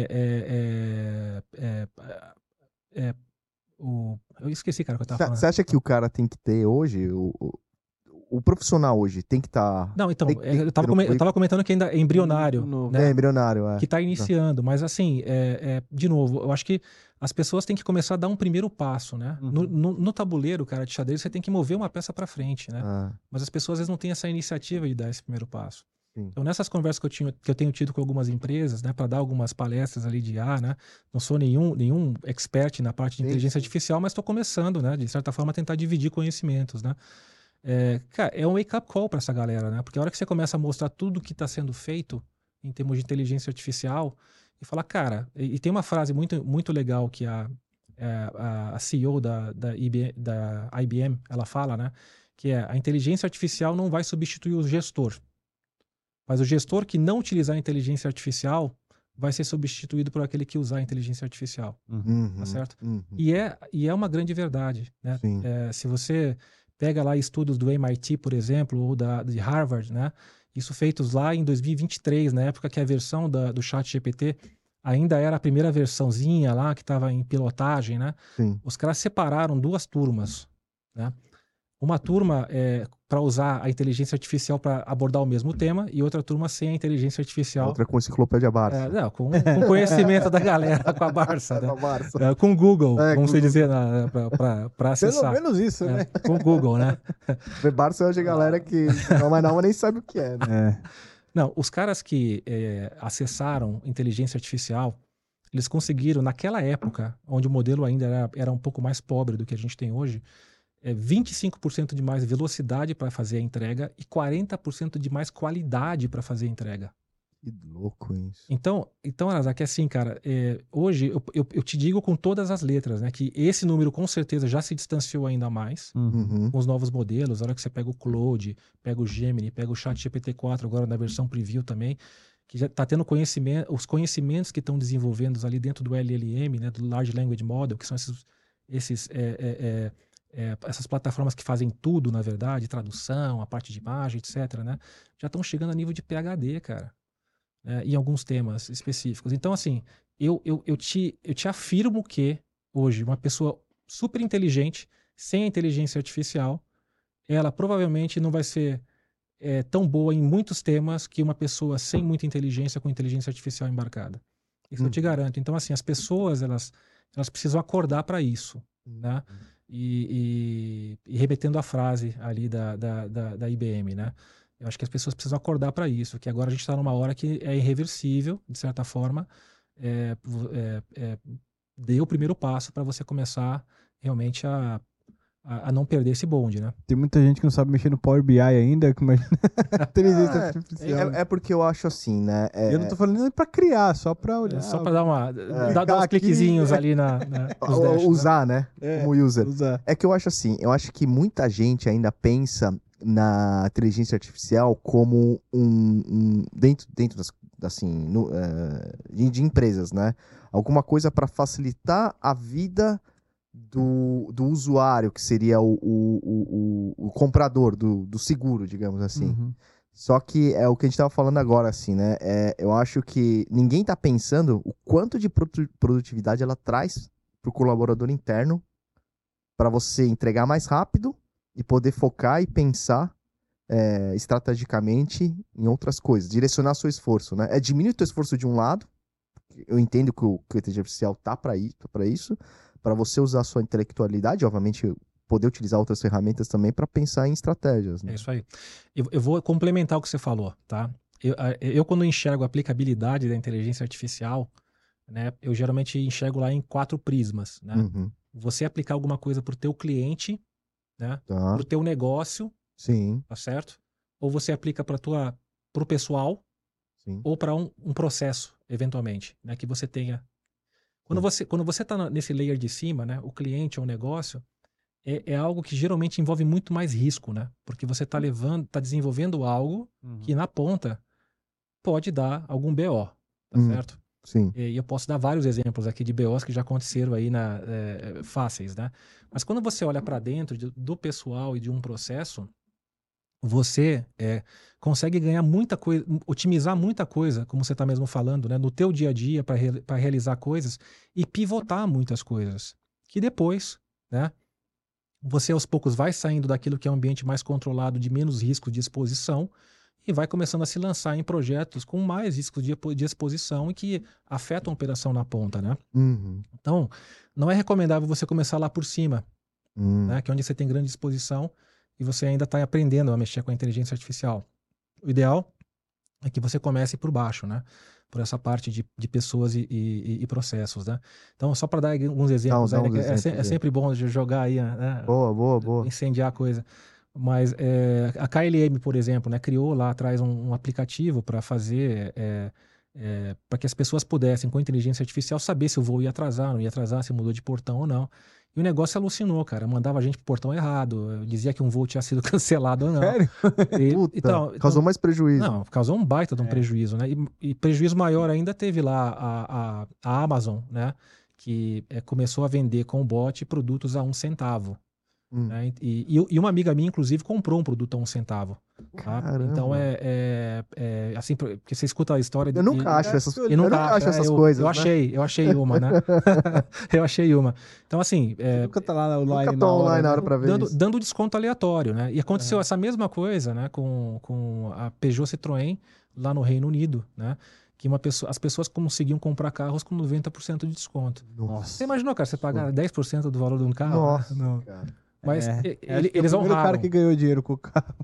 eu esqueci, cara, o que eu tava falando. Você acha que o cara tem que ter hoje, o o profissional hoje tem que estar... Não, então, tem que eu ter no tava comentando que ainda é embrionário, né? É embrionário, Que está iniciando, mas assim, de novo, eu acho que as pessoas têm que começar a dar um primeiro passo, né? No tabuleiro, cara, de xadrez, você tem que mover uma peça para frente, né? Mas as pessoas às vezes não têm essa iniciativa de dar esse primeiro passo. Sim. Então, nessas conversas que eu tenho tido com algumas empresas, né, para dar algumas palestras ali de IA, né? Não sou nenhum expert na parte de inteligência artificial, mas estou começando, né? De certa forma, a tentar dividir conhecimentos, né? Cara, é um wake-up call para essa galera, né? Porque a hora que você começa a mostrar tudo que está sendo feito em termos de inteligência artificial e falar, cara, e tem uma frase muito legal que a CEO da IBM, ela fala, né? Que é: a inteligência artificial não vai substituir o gestor, mas o gestor que não utilizar a inteligência artificial vai ser substituído por aquele que usar a inteligência artificial. Tá certo? E é uma grande verdade, né? Se você pega lá estudos do MIT, por exemplo, ou de Harvard, né? Isso feitos lá em 2023, na época que a versão do ChatGPT ainda era a primeira versãozinha lá, que estava em pilotagem, né? Sim. Os caras separaram 2 turmas, né? Uma turma para usar a inteligência artificial para abordar o mesmo tema e outra turma sem a inteligência artificial. Outra com enciclopédia Barça. Não, com conhecimento da galera, com a Barça, né? Com o Google, vamos dizer, para acessar. Pelo menos isso, né? Com o Google, né? Barça hoje a galera que não é mais nova nem sabe o que é, né? Não, os caras que acessaram inteligência artificial, eles conseguiram, naquela época, onde o modelo ainda era um pouco mais pobre do que a gente tem hoje, 25% de mais velocidade para fazer a entrega e 40% de mais qualidade para fazer a entrega. Que louco isso. Então Arazaki, assim, cara, hoje eu te digo com todas as letras, né, que esse número com certeza já se distanciou ainda mais com os novos modelos. A hora que você pega o Claude, pega o Gemini, pega o ChatGPT-4 agora na versão preview também, que já está tendo os conhecimentos que estão desenvolvendo ali dentro do LLM, né, do Large Language Model, que são essas plataformas que fazem tudo, na verdade, tradução, a parte de imagem, etc., né, já estão chegando a nível de PhD, cara, em alguns temas específicos. Então, assim, eu te afirmo que hoje uma pessoa super inteligente, sem a inteligência artificial, ela provavelmente não vai ser tão boa em muitos temas que uma pessoa sem muita inteligência, com inteligência artificial embarcada. Isso eu te garanto. Então, assim, as pessoas, elas precisam acordar para isso, né? E remetendo a frase ali da IBM, né? Eu acho que as pessoas precisam acordar para isso, que agora a gente está numa hora que é irreversível, de certa forma. Dê o primeiro passo para você começar realmente a não perder esse bonde, né? Tem muita gente que não sabe mexer no Power BI ainda, como inteligência artificial. É porque eu acho assim, né? Eu não tô falando nem pra criar, só pra olhar. Só pra dar uns cliquezinhos ali nos dash, usar, né? Como user. Usar. É que eu acho assim, eu acho que muita gente ainda pensa na inteligência artificial como dentro de empresas, né? Alguma coisa para facilitar a vida do usuário, que seria o comprador do seguro, digamos assim. Só que é o que a gente estava falando agora, assim, né? Eu acho que ninguém está pensando o quanto de produtividade ela traz para o colaborador interno para você entregar mais rápido e poder focar e pensar estrategicamente em outras coisas, direcionar seu esforço, né? Diminuir o teu esforço de um lado. Eu entendo que a inteligência artificial tá para isso, para você usar a sua intelectualidade, obviamente poder utilizar outras ferramentas também para pensar em estratégias. Né? É isso aí. Eu vou complementar o que você falou, tá? Eu quando enxergo a aplicabilidade da inteligência artificial, né, eu geralmente enxergo lá em 4 prismas, né? Você aplicar alguma coisa para o teu cliente, né? Para o teu negócio, sim, tá certo? Ou você aplica para o pessoal, sim, ou para um processo, eventualmente, né, que você tenha. Quando você está nesse layer de cima, né, o cliente ou o negócio, é algo que geralmente envolve muito mais risco, né? Porque você está desenvolvendo algo que na ponta pode dar algum BO, tá certo? Sim. E eu posso dar vários exemplos aqui de BOs que já aconteceram aí fáceis, né? Mas quando você olha para dentro do pessoal e de um processo, você consegue ganhar muita coisa, otimizar muita coisa, como você está mesmo falando, né, no teu dia a dia para realizar coisas e pivotar muitas coisas. Que depois, né, você aos poucos vai saindo daquilo que é um ambiente mais controlado, de menos risco de exposição, e vai começando a se lançar em projetos com mais riscos de exposição e que afetam a operação na ponta, né? Uhum. Então, não é recomendável você começar lá por cima, né? Que é onde você tem grande exposição e você ainda está aprendendo a mexer com a inteligência artificial. O ideal é que você comece por baixo, né? Por essa parte de pessoas e processos, né? Então, só para dar alguns exemplos, Dá aí, né, uns que exemplos é aí. sempre bom de jogar aí, né? Boa. Incendiar a coisa. Mas a KLM, por exemplo, né, criou lá atrás um aplicativo para fazer, para que as pessoas pudessem, com inteligência artificial, saber se o voo ia atrasar, não ia atrasar, se mudou de portão ou não. E o negócio alucinou, cara. Mandava a gente pro portão errado, dizia que um voo tinha sido cancelado ou não. Sério? Puta, Então, causou mais prejuízo. não, causou um baita de um prejuízo, né? E prejuízo maior ainda teve lá a Amazon, né? Que começou a vender com o bot produtos a 1 centavo. Né? E uma amiga minha, inclusive, comprou um produto a 1 centavo. Tá? Caramba. Então assim, porque você escuta a história Eu nunca acho essas, eu nunca acho essas eu, coisas. eu né? achei uma, né? Eu achei uma. Então, assim, Você nunca tá lá online Nunca tô online na hora pra ver isso. dando desconto aleatório, né? E aconteceu essa mesma coisa, né, com a Peugeot Citroën lá no Reino Unido, né? Que as pessoas conseguiam comprar carros com 90% de desconto. Nossa. Você imaginou, cara, você pagar 10% do valor de um carro? Nossa, Não. cara. Mas acho que eles é o primeiro honraram. cara que ganhou dinheiro com o carro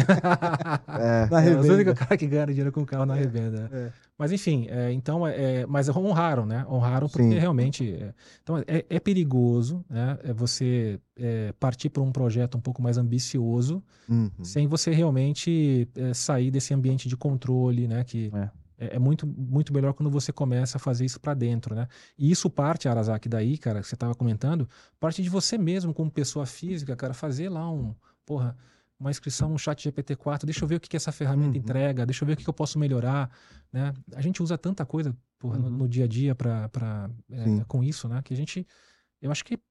na Os revenda. únicos caras que ganham dinheiro com o carro na revenda. Mas enfim, então, mas honraram, né? Honraram porque Sim. realmente. Então é perigoso, né? Você partir para um projeto um pouco mais ambicioso, sem você realmente sair desse ambiente de controle, né? Que é muito, muito melhor quando você começa a fazer isso para dentro, né? E isso parte, Arasaki, daí, cara, que você estava comentando, parte de você mesmo, como pessoa física, cara, fazer lá uma inscrição no chat GPT-4, deixa eu ver o que essa ferramenta entrega, deixa eu ver o que eu posso melhorar, né? A gente usa tanta coisa, porra, no dia a dia com isso, né? Que eu acho que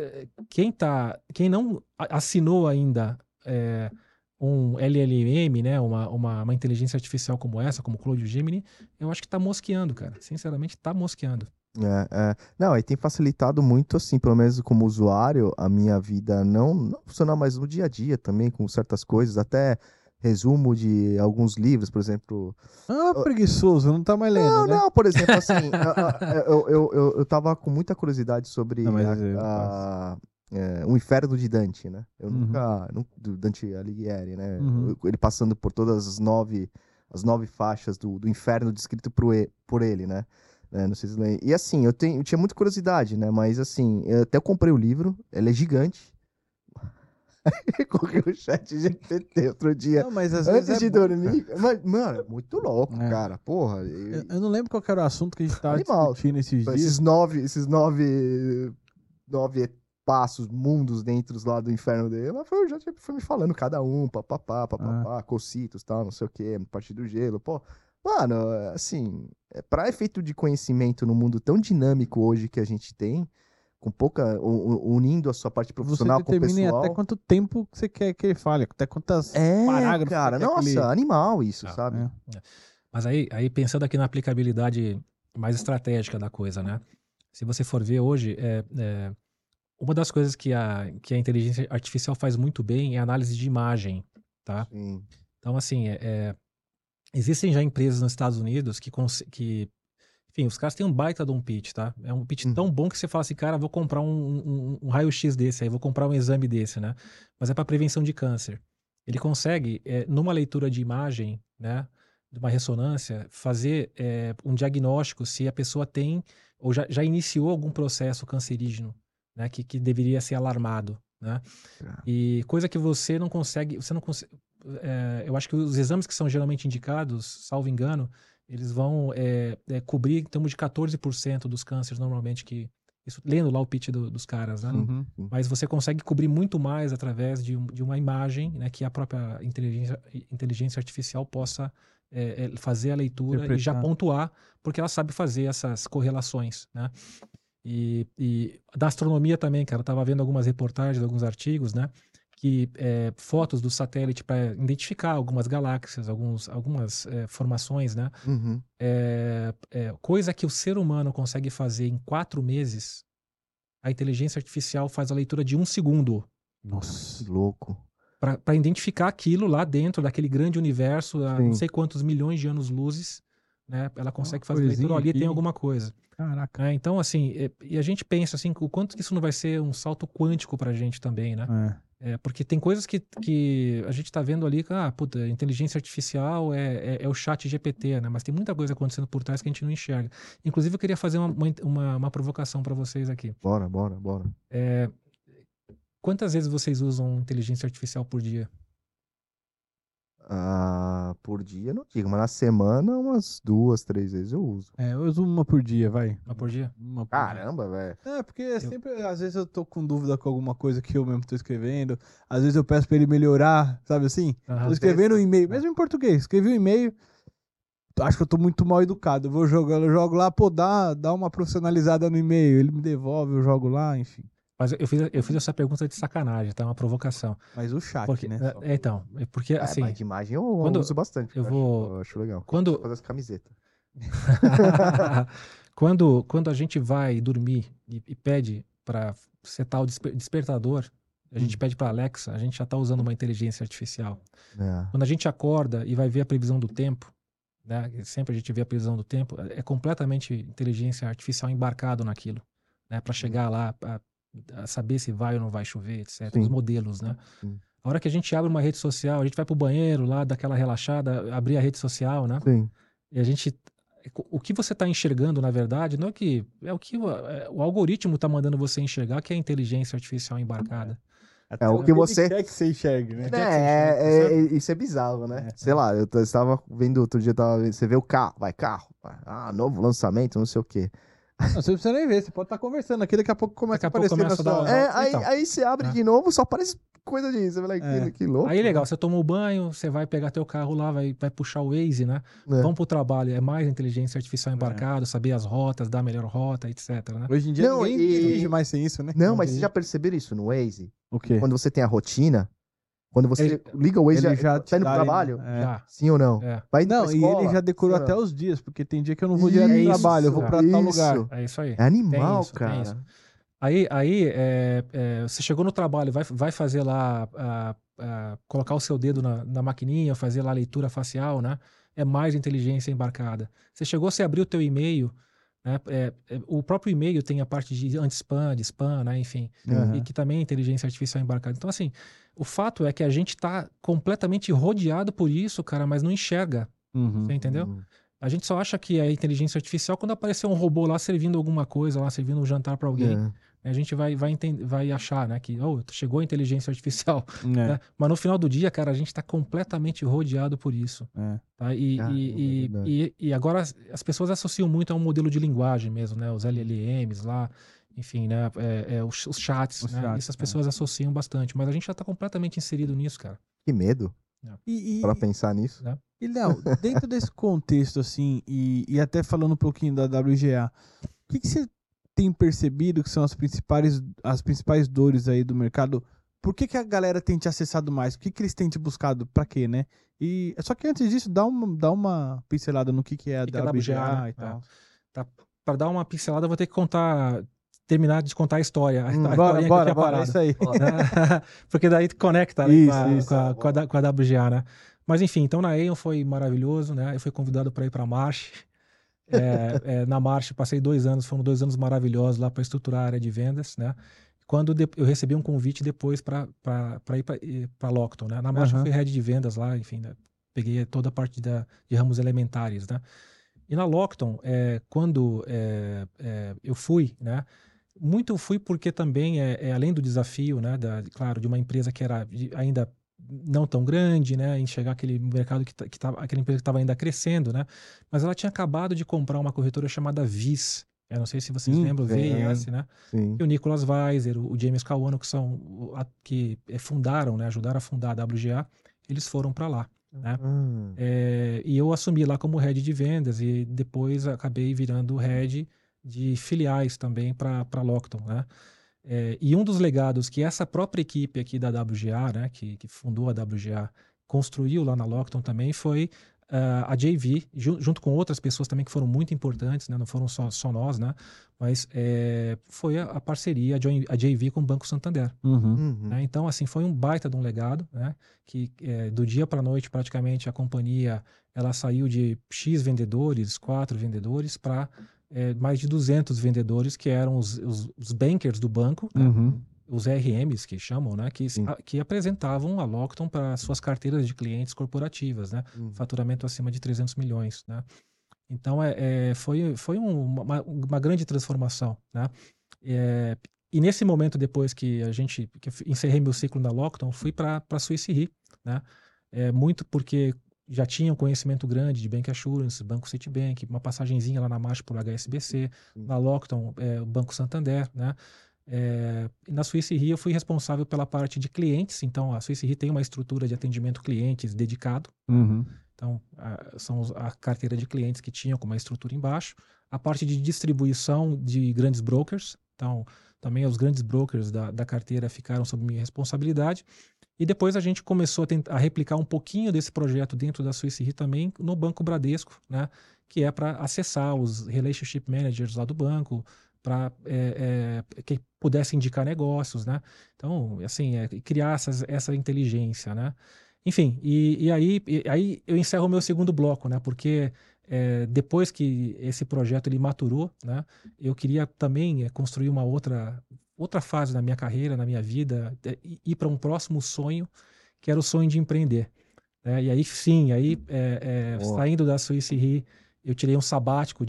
quem não assinou ainda um LLM, né, uma inteligência artificial como essa, como o Claude Gemini, eu acho que tá mosqueando, cara. Sinceramente, tá mosqueando. Não, aí tem facilitado muito, assim, pelo menos como usuário, a minha vida não funcionar mais no dia a dia também, com certas coisas, até resumo de alguns livros, por exemplo. Preguiçoso, não tá mais lendo, né? Não, por exemplo, assim, eu tava com muita curiosidade sobre o Inferno de Dante, né? Eu nunca, do Dante Alighieri, né? Ele passando por todas as nove faixas do inferno descrito por ele, né? Não sei se lembra. E assim, eu tinha muita curiosidade, né? Mas assim, eu até comprei o livro, ele é gigante. Coloquei o chat GPT outro dia. Não, mas às antes vezes de dormir. Mas, mano, é muito louco, cara. Porra. Eu não lembro qual era o assunto que a gente tava Animal. discutindo esses dias. Esses nove passos, mundos dentro lá do inferno dele. Mas já foi me falando cada um, papapá, cocitos, tal, não sei o que, parte do gelo, pô. Mano, assim, pra efeito de conhecimento no mundo tão dinâmico hoje que a gente tem, com pouca, unindo a sua parte profissional com o pessoal... Você determina até quanto tempo você quer que ele fale, até quantas parágrafos cara, você quer nossa, que ele... animal isso, sabe? Mas aí pensando aqui na aplicabilidade mais estratégica da coisa, né? Se você for ver hoje, uma das coisas que a inteligência artificial faz muito bem é a análise de imagem, tá? Sim. Então, assim, existem já empresas nos Estados Unidos que enfim, os caras têm um baita de um pitch, tá? É um pitch tão bom que você fala assim, cara, vou comprar um raio-x desse aí, vou comprar um exame desse, né? Mas é para prevenção de câncer. Ele consegue, numa leitura de imagem, né, de uma ressonância, fazer um diagnóstico se a pessoa tem ou já iniciou algum processo cancerígeno, né, que deveria ser alarmado, né? E coisa que você não consegue, eu acho que os exames que são geralmente indicados, salvo engano, eles vão cobrir em torno de 14% dos cânceres normalmente lendo lá o pitch dos caras, né? Mas você consegue cobrir muito mais através de uma imagem, né, que a própria inteligência artificial possa fazer a leitura e já pontuar, porque ela sabe fazer essas correlações, né? E da astronomia também, cara, eu estava vendo algumas reportagens, alguns artigos, né? Que fotos do satélite para identificar algumas galáxias, algumas formações, né? Coisa que o ser humano consegue fazer em 4 meses, a inteligência artificial faz a leitura de 1 segundo. Nossa. Que louco. Para identificar aquilo lá dentro daquele grande universo, a Sim. não sei quantos milhões de anos-luzes, né? Ela consegue fazer coisinha leitura, ali aqui. tem alguma coisa. Caraca. Né? Então, assim, e a gente pensa assim, o quanto que isso não vai ser um salto quântico pra gente também, né? Porque tem coisas que a gente tá vendo ali, puta, inteligência artificial é o chat GPT, né? Mas tem muita coisa acontecendo por trás que a gente não enxerga. Inclusive, eu queria fazer uma provocação para vocês aqui. Bora. Quantas vezes vocês usam inteligência artificial por dia? Por dia não digo, mas na semana umas 2, 3 vezes eu uso. Eu uso uma por dia, vai. Uma por dia? Uma por dia. Caramba, velho. Porque sempre, às vezes eu tô com dúvida com alguma coisa que eu mesmo tô escrevendo. Às vezes eu peço pra ele melhorar, sabe assim? Aham. Tô escrevendo um e-mail, mesmo em português. Escrevi um e-mail, acho que eu tô muito mal educado. Eu jogo lá, dá uma profissionalizada no e-mail. Ele me devolve, eu jogo lá, enfim. Mas eu fiz essa pergunta de sacanagem, tá? Uma provocação. Mas o chat, Porque, né? então, porque assim, Mas de imagem eu quando uso bastante. Eu acho legal. quando- Fazer as camisetas. quando a gente vai dormir e pede para setar o despertador, a gente pede para Alexa, a gente já tá usando uma inteligência artificial. É. Quando a gente acorda e vai ver a previsão do tempo, né? Sempre a gente vê a previsão do tempo, é completamente inteligência artificial embarcado naquilo, né? Para chegar lá, a saber se vai ou não vai chover, etc. Sim. Os modelos, né? Sim. A hora que a gente abre uma rede social, a gente vai pro banheiro lá, daquela relaxada, abrir a rede social, né? Sim. E a gente. O que você está enxergando, na verdade, não é que. É o que o algoritmo está mandando você enxergar, que é a inteligência artificial embarcada. É o que você quer que você enxergue, né? Isso é bizarro, né? Sei lá, eu estava vendo outro dia, você vê o carro, carro. Novo lançamento, não sei o quê. Não, você não precisa nem ver, você pode estar conversando aqui, daqui a pouco começa Daqui a a pouco aparecer na começa a sua... dar- Então. Aí você abre de novo, só aparece coisa disso. Você fala, que louco. Aí legal, você tomou o banho, você vai pegar teu carro lá, vai puxar o Waze, né? Vamos pro trabalho, é mais inteligência artificial embarcado, saber as rotas, dar a melhor rota, etc, né? Hoje em dia Não, ninguém dirige mais sem isso, né? Não, mas vocês já perceberam isso no Waze? O quê? Quando você tem a rotina, quando você liga o Waze, Ele já tá indo pro te dá, trabalho? Já. Sim ou não? É. Vai indo Não, pra e escola? ele já decorou Sim ou até não? os dias, porque tem dia que eu não vou direto Isso, pro trabalho, eu vou pra tal lugar. É isso aí. É animal, Tem isso, tem cara. isso. Aí você chegou no trabalho, vai fazer lá, colocar o seu dedo na maquininha, fazer lá a leitura facial, né? É mais inteligência embarcada. Você chegou, você abriu o teu e-mail, né? O próprio e-mail tem a parte de anti-spam, de spam, né? Enfim, Uhum. e que também é inteligência artificial embarcada. Então, assim, o fato é que a gente está completamente rodeado por isso, cara, mas não enxerga. Uhum. Você entendeu? A gente só acha que é inteligência artificial quando aparecer um robô lá servindo alguma coisa, lá servindo um jantar para alguém. A gente vai achar, né, que chegou a inteligência artificial. Né? Mas no final do dia, cara, a gente está completamente rodeado por isso. Tá? E agora as pessoas associam muito a um modelo de linguagem mesmo, né? Os LLMs lá, enfim, né? Os chats, né? Isso as pessoas associam bastante. Mas a gente já está completamente inserido nisso, cara. Que medo. Pra pensar nisso. E, Léo, dentro desse contexto, assim, e até falando um pouquinho da WGA, o que você tem percebido que são as principais dores aí do mercado? Por que a galera tem te acessado mais? O que eles têm te buscado? Pra quê, né? E só que antes disso, dá uma pincelada no que é a WGA e tal. Tá, pra dar uma pincelada, eu vou ter que terminar de contar a história. Bora, é isso aí. Porque daí conecta, né, com a WGA, né? Mas enfim, então na Aon foi maravilhoso, né? Eu fui convidado para ir para a March. Na March passei 2 anos, foram 2 anos maravilhosos lá para estruturar a área de vendas, né? Quando eu recebi um convite depois para ir para Lockton, né? Na March eu fui head de vendas lá, enfim, né? Peguei toda a parte de ramos elementares, né? E na Lockton, quando eu fui, né? Muito fui porque também além do desafio, né? Claro, de uma empresa que era ainda não tão grande, né? Enxergar aquele mercado aquela empresa que estava ainda crescendo, né? Mas ela tinha acabado de comprar uma corretora chamada VIS. Eu não sei se vocês lembram, VIS, né? Sim. E o Nicholas Weiser, o James Kawano, que fundaram, né? Ajudaram a fundar a WGA, eles foram para lá, né? E eu assumi lá como head de vendas e depois acabei virando head de filiais também para Lockton, né? E um dos legados que essa própria equipe aqui da WGA, né, que fundou a WGA, construiu lá na Lockton também foi a JV, junto com outras pessoas também que foram muito importantes, né? Não foram só nós, né? Mas foi a parceria, a JV com o Banco Santander. Né? Então, assim, foi um baita de um legado, né? Que do dia para a noite, praticamente, a companhia ela saiu de X vendedores, 4 vendedores, para mais de 200 vendedores, que eram os bankers do banco, né? Os RMs, que chamam, né? Que apresentavam a Lockton para suas carteiras de clientes corporativas, né? Faturamento acima de 300 milhões, né? Então, foi uma grande transformação, né? E nesse momento, depois que eu encerrei meu ciclo na Lockton, fui para a Swiss Re, né? Muito porque já tinha um conhecimento grande de Bank Assurance, Banco Citibank, uma passagenzinha lá na marcha por HSBC, na Lockton, o Banco Santander, né? E na Swiss Re eu fui responsável pela parte de clientes, então a Swiss Re tem uma estrutura de atendimento clientes dedicado, então são a carteira de clientes que tinham com uma estrutura embaixo, a parte de distribuição de grandes brokers, então também os grandes brokers da carteira ficaram sob minha responsabilidade, e depois a gente começou a replicar um pouquinho desse projeto dentro da Swiss Re também no Banco Bradesco, né, que é para acessar os relationship managers lá do banco, para que pudesse indicar negócios, né? Então, assim, criar essa inteligência, né? Enfim, e aí eu encerro o meu segundo bloco, né? Porque depois que esse projeto ele maturou, né? Eu queria também construir uma outra fase na minha carreira, na minha vida, ir para um próximo sonho, que era o sonho de empreender. Né? E aí, sim, saindo da Swiss Re, eu tirei um sabático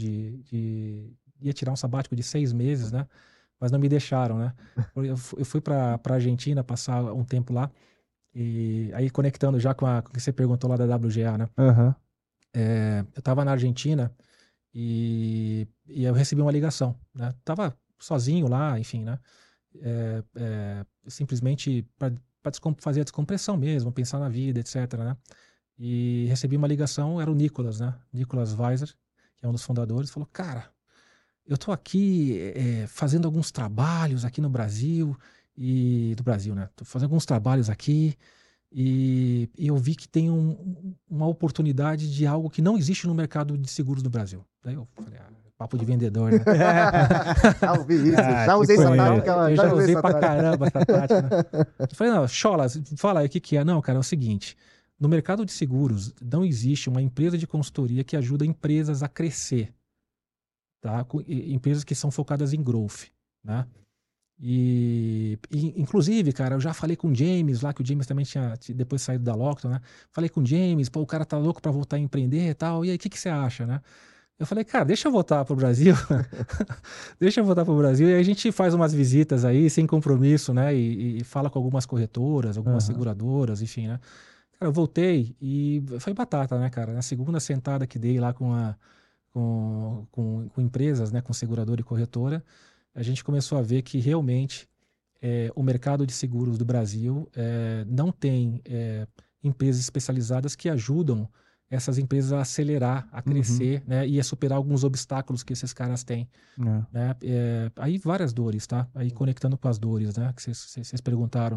ia tirar um sabático de 6 meses, né? Mas não me deixaram, né? Eu fui para a Argentina passar um tempo lá, e aí conectando já com o que você perguntou lá da WGA, né? Eu estava na Argentina e eu recebi uma ligação, né? Tava sozinho lá, enfim, né? Simplesmente para fazer a descompressão mesmo, pensar na vida, etc, né? E recebi uma ligação, era o Nicolas, né? Nicolas Weiser, que é um dos fundadores, falou, cara, eu tô aqui fazendo alguns trabalhos aqui no Brasil, do Brasil, né? Tô fazendo alguns trabalhos aqui e eu vi que tem uma oportunidade de algo que não existe no mercado de seguros do Brasil. Daí eu falei, papo de vendedor, né? Já ouvi isso, já usei essa tática. Eu já usei pra caramba essa tática, né? Eu falei, não, Cholas, fala aí o que é. Não, cara, é o seguinte, no mercado de seguros não existe uma empresa de consultoria que ajuda empresas a crescer. Tá? Empresas que são focadas em growth, né? E inclusive, cara, eu já falei com o James lá, que o James também tinha depois saído da Lockton, né? Falei com o James, pô, o cara tá louco para voltar a empreender e tal, e aí, o que você acha, né? Eu falei, cara, deixa eu voltar pro Brasil, deixa eu voltar pro Brasil, e aí a gente faz umas visitas aí, sem compromisso, né? E fala com algumas corretoras, algumas seguradoras, enfim, né? Cara, eu voltei e foi batata, né, cara? Na segunda sentada que dei lá com empresas, né, com seguradora e corretora, a gente começou a ver que realmente o mercado de seguros do Brasil não tem empresas especializadas que ajudam essas empresas a acelerar, a crescer, né, e a superar alguns obstáculos que esses caras têm. Né? Aí várias dores, tá? Aí conectando com as dores, né, que vocês perguntaram.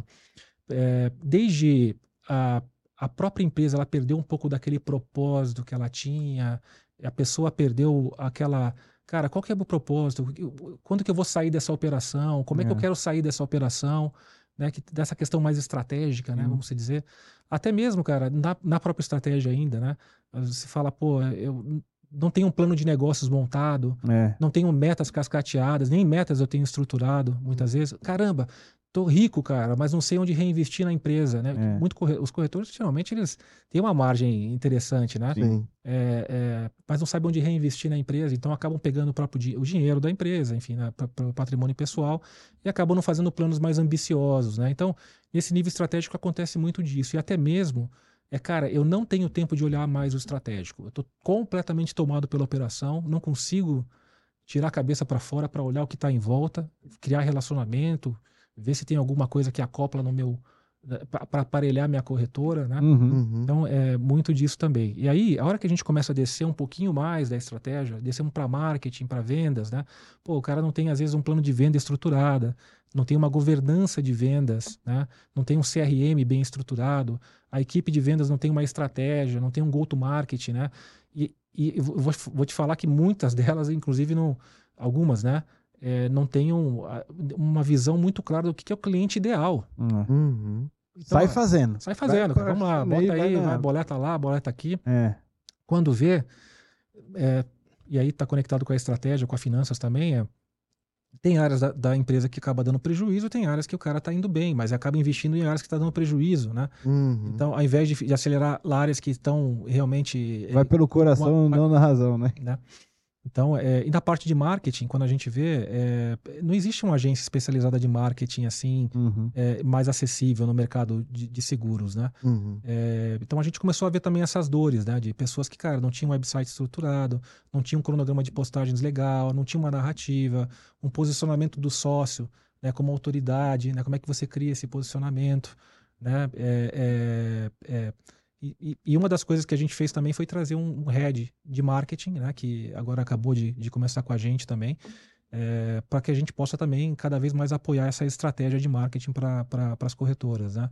Desde a própria empresa, ela perdeu um pouco daquele propósito que ela tinha, a pessoa perdeu aquela... Cara, qual que é o meu propósito? Quando que eu vou sair dessa operação? Como é que eu quero sair dessa operação? Né? Dessa questão mais estratégica, né? Vamos dizer. Até mesmo, cara, na própria estratégia ainda, né? Você fala, pô, eu não tenho um plano de negócios montado, não tenho metas cascateadas, nem metas eu tenho estruturado, muitas vezes. Caramba, tô rico, cara, mas não sei onde reinvestir na empresa, né? Os corretores, geralmente, eles têm uma margem interessante, né? Sim. Mas não sabem onde reinvestir na empresa, então acabam pegando o dinheiro da empresa, enfim, né, para o patrimônio pessoal, e acabam não fazendo planos mais ambiciosos, né? Então, nesse nível estratégico acontece muito disso, e até mesmo, cara, eu não tenho tempo de olhar mais o estratégico, eu estou completamente tomado pela operação, não consigo tirar a cabeça para fora para olhar o que está em volta, criar relacionamento, ver se tem alguma coisa que acopla no meu... para aparelhar minha corretora, né? Então, é muito disso também. E aí, a hora que a gente começa a descer um pouquinho mais da estratégia, descemos para marketing, para vendas, né? Pô, o cara não tem, às vezes, um plano de venda estruturada, não tem uma governança de vendas, né? Não tem um CRM bem estruturado, a equipe de vendas não tem uma estratégia, não tem um go-to-market, né? E eu vou te falar que muitas delas, inclusive algumas, né? Não têm uma visão muito clara do que é o cliente ideal. Uhum. Então, Sai fazendo. Sai fazendo, cara. Vamos lá, bota aí, vai, na... boleta lá, boleta aqui. É. Quando vê, e aí está conectado com a estratégia, com as finanças também, tem áreas da empresa que acaba dando prejuízo, tem áreas que o cara está indo bem, mas acaba investindo em áreas que está dando prejuízo, né? Uhum. Então, ao invés de acelerar áreas que estão realmente... Vai pelo coração, não na razão, né? Então, e na parte de marketing, quando a gente vê, não existe uma agência especializada de marketing assim, mais acessível no mercado de seguros, né? Uhum. Então a gente começou a ver também essas dores, né? De pessoas que, cara, não tinham um website estruturado, não tinham um cronograma de postagens legal, não tinha uma narrativa, um posicionamento do sócio, né? Como autoridade, né? Como é que você cria esse posicionamento, né? E uma das coisas que a gente fez também foi trazer um head de marketing, né, que agora acabou de começar com a gente também, para que a gente possa também cada vez mais apoiar essa estratégia de marketing para as corretoras, né?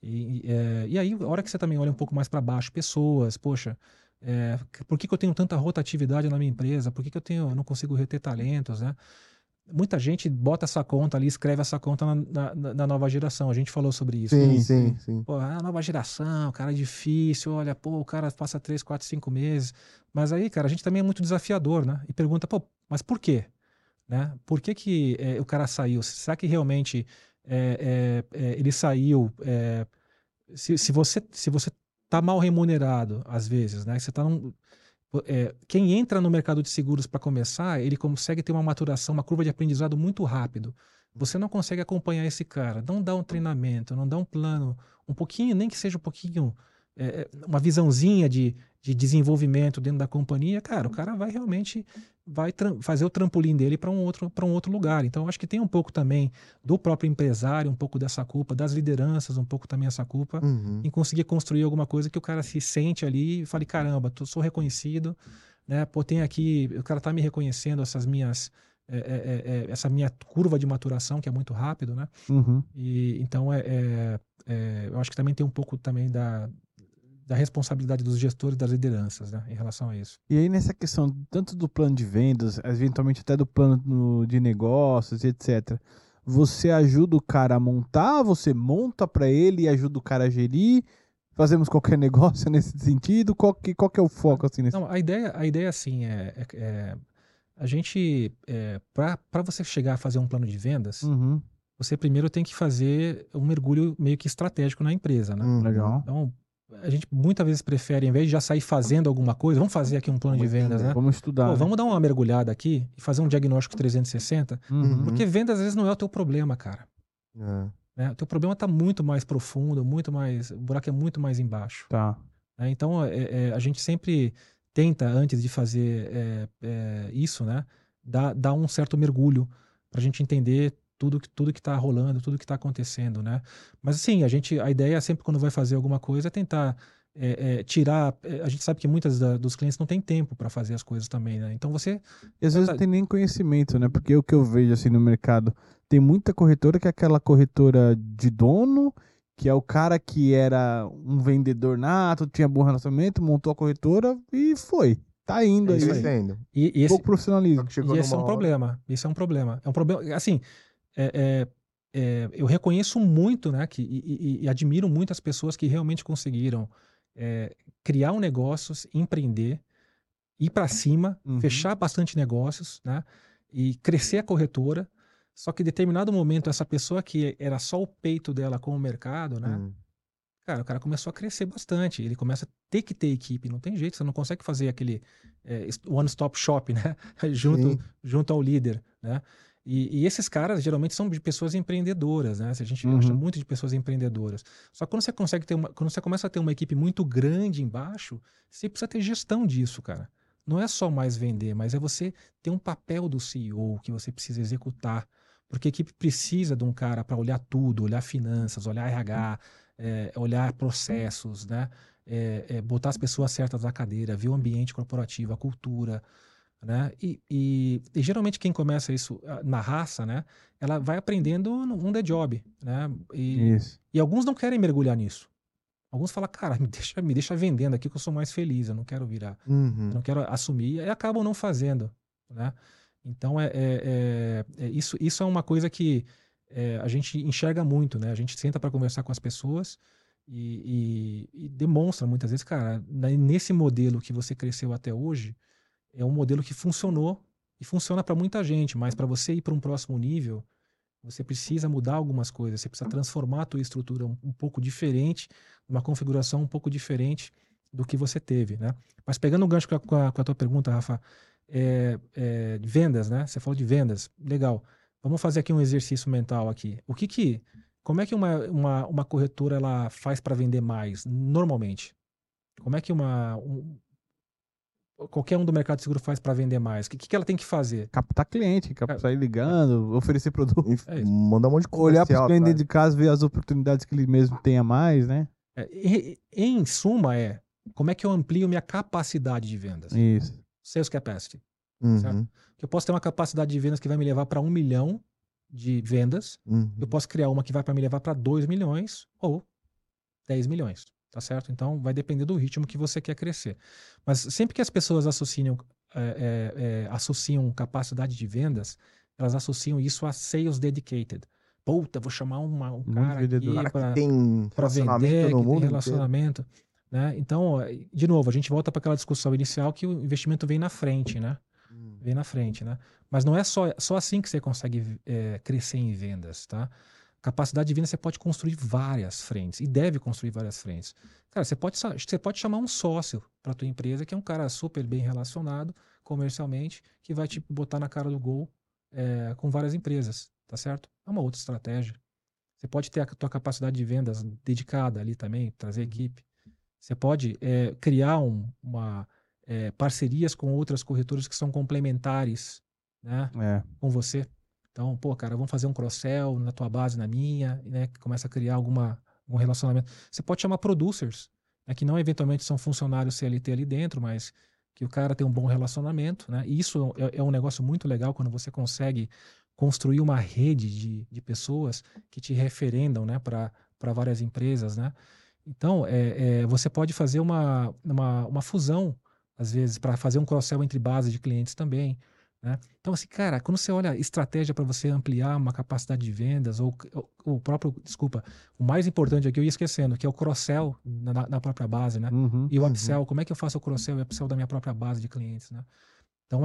E aí, a hora que você também olha um pouco mais para baixo, pessoas, poxa, por que eu tenho tanta rotatividade na minha empresa? Por que eu não consigo reter talentos, né? Muita gente bota essa conta ali, escreve essa conta na nova geração. A gente falou sobre isso. Sim. Pô, a nova geração, cara, é difícil. Olha, pô, o cara passa 3, 4, 5 meses. Mas aí, cara, a gente também é muito desafiador, né? E pergunta, pô, mas por quê? Né? Por que o cara saiu? Será que realmente ele saiu? Se você tá mal remunerado, às vezes, né? Você tá quem entra no mercado de seguros para começar, ele consegue ter uma maturação, uma curva de aprendizado muito rápido. Você não consegue acompanhar esse cara, não dá um treinamento, não dá um plano, um pouquinho, nem que seja um pouquinho, uma visãozinha de desenvolvimento dentro da companhia, cara, o cara vai realmente fazer o trampolim dele para um outro lugar. Então, acho que tem um pouco também do próprio empresário, um pouco dessa culpa, das lideranças, um pouco também essa culpa, em conseguir construir alguma coisa que o cara se sente ali e fale, caramba, sou reconhecido, né? Pô, tem aqui, o cara tá me reconhecendo essa minha curva de maturação, que é muito rápido, né? E então eu acho que também tem um pouco também da responsabilidade dos gestores, das lideranças, né, em relação a isso. E aí nessa questão tanto do plano de vendas, eventualmente até do plano de negócios, etc. Você ajuda o cara a montar, você monta para ele e ajuda o cara a gerir? Fazemos qualquer negócio nesse sentido? Qual que é o foco assim nesse? Não, a ideia assim a gente para você chegar a fazer um plano de vendas, você primeiro tem que fazer um mergulho meio que estratégico na empresa, né? Legal. Então, a gente muitas vezes prefere, em vez de já sair fazendo alguma coisa, vamos fazer aqui um plano de vendas, né? Vamos estudar. Pô, vamos dar uma mergulhada aqui e fazer um diagnóstico 360, porque vendas às vezes não é o teu problema, cara. Né? O teu problema está muito mais profundo, muito mais, o buraco é muito mais embaixo. Tá. Né? Então, a gente sempre tenta, antes de fazer isso, né, dar um certo mergulho para a gente entender tudo que está rolando, tudo que está acontecendo, né? Mas assim, a ideia sempre quando vai fazer alguma coisa é tentar tirar. A gente sabe que muitos dos clientes não têm tempo para fazer as coisas também, né? Então você. E às vezes não tem nem conhecimento, né? Porque o que eu vejo assim no mercado, tem muita corretora que é aquela corretora de dono, que é o cara que era um vendedor nato, tinha bom relacionamento, montou a corretora e foi. Tá indo aí. E pouco profissionalismo. E esse é um problema. Isso é um problema. É um problema. Assim, eu reconheço muito, né, e admiro muito as pessoas que realmente conseguiram criar um negócio, empreender, ir para cima, fechar bastante negócios, né, e crescer a corretora. Só que em determinado momento, essa pessoa que era só o peito dela com o mercado, né, cara, o cara começou a crescer bastante. Ele começa a ter que ter equipe, não tem jeito, você não consegue fazer aquele one-stop shop, né, junto ao líder, né. E esses caras geralmente são de pessoas empreendedoras, né? A gente gosta muito de pessoas empreendedoras. Só que quando você começa a ter uma equipe muito grande embaixo, você precisa ter gestão disso, cara. Não é só mais vender, mas é você ter um papel do CEO que você precisa executar. Porque a equipe precisa de um cara para olhar tudo, olhar finanças, olhar RH, olhar processos, né? Botar as pessoas certas na cadeira, ver o ambiente corporativo, a cultura. né? E geralmente quem começa isso na raça, né? Ela vai aprendendo on the job, né? Isso. E alguns não querem mergulhar nisso. Alguns falam, cara, me deixa vendendo aqui que eu sou mais feliz, eu não quero virar, eu Uhum. não quero assumir, e acabam não fazendo, né? Então, isso é uma coisa que a gente enxerga muito, né? A gente senta para conversar com as pessoas e demonstra muitas vezes, cara, nesse modelo que você cresceu até hoje, é um modelo que funcionou e funciona para muita gente, mas para você ir para um próximo nível, você precisa mudar algumas coisas, você precisa transformar a tua estrutura um pouco diferente, uma configuração um pouco diferente do que você teve, né? Mas pegando um gancho com a tua pergunta, Rafa, vendas, né? Você falou de vendas, legal. Vamos fazer aqui um exercício mental aqui. Como é que uma corretora ela faz para vender mais, normalmente? Como é que qualquer um do mercado de seguro faz para vender mais? O que ela tem que fazer? Captar cliente, sair ligando, oferecer produto. É isso. Mandar um monte de Olhar para comercial, os clientes tá? dentro de casa, ver as oportunidades que ele mesmo tenha mais, né? Em suma, como é que eu amplio minha capacidade de vendas? Isso. Sales capacity. Uhum. Certo? Que eu posso ter uma capacidade de vendas que vai me levar para 1 milhão de vendas. Uhum. Eu posso criar uma que vai para me levar para 2 milhões ou 10 milhões. Tá certo? Então, vai depender do ritmo que você quer crescer. Mas sempre que as pessoas associam capacidade de vendas, elas associam isso a sales dedicated. Puta, vou chamar um cara vendedor. aqui Cara que tem para relacionamento vender, no que tem mundo relacionamento. Né? Então, de novo, a gente volta para aquela discussão inicial que o investimento vem na frente, né? inteiro. Vem na frente, né? Mas não é só assim que você consegue crescer em vendas, tá? Capacidade de venda você pode construir várias frentes e deve construir várias frentes. Cara, você pode chamar um sócio para a tua empresa que é um cara super bem relacionado comercialmente que vai te botar na cara do gol com várias empresas, tá certo? É uma outra estratégia. Você pode ter a tua capacidade de vendas dedicada ali também, trazer equipe. Você pode criar parcerias com outras corretoras que são complementares, né, com você. Então, pô, cara, vamos fazer um cross-sell na tua base, na minha, né, que começa a criar algum relacionamento. Você pode chamar producers, né, que não eventualmente são funcionários CLT ali dentro, mas que o cara tem um bom relacionamento, né? E isso é um negócio muito legal quando você consegue construir uma rede de pessoas que te referendam, né, para várias empresas, né? Então, você pode fazer uma fusão, às vezes, para fazer um cross-sell entre bases de clientes também, né? Então, assim, cara, quando você olha estratégia para você ampliar uma capacidade de vendas, ou o próprio, desculpa, o mais importante aqui eu ia esquecendo, que é o cross-sell na própria base, né? Uhum. E o upsell, como é que eu faço o cross-sell e o upsell da minha própria base de clientes, né? Então,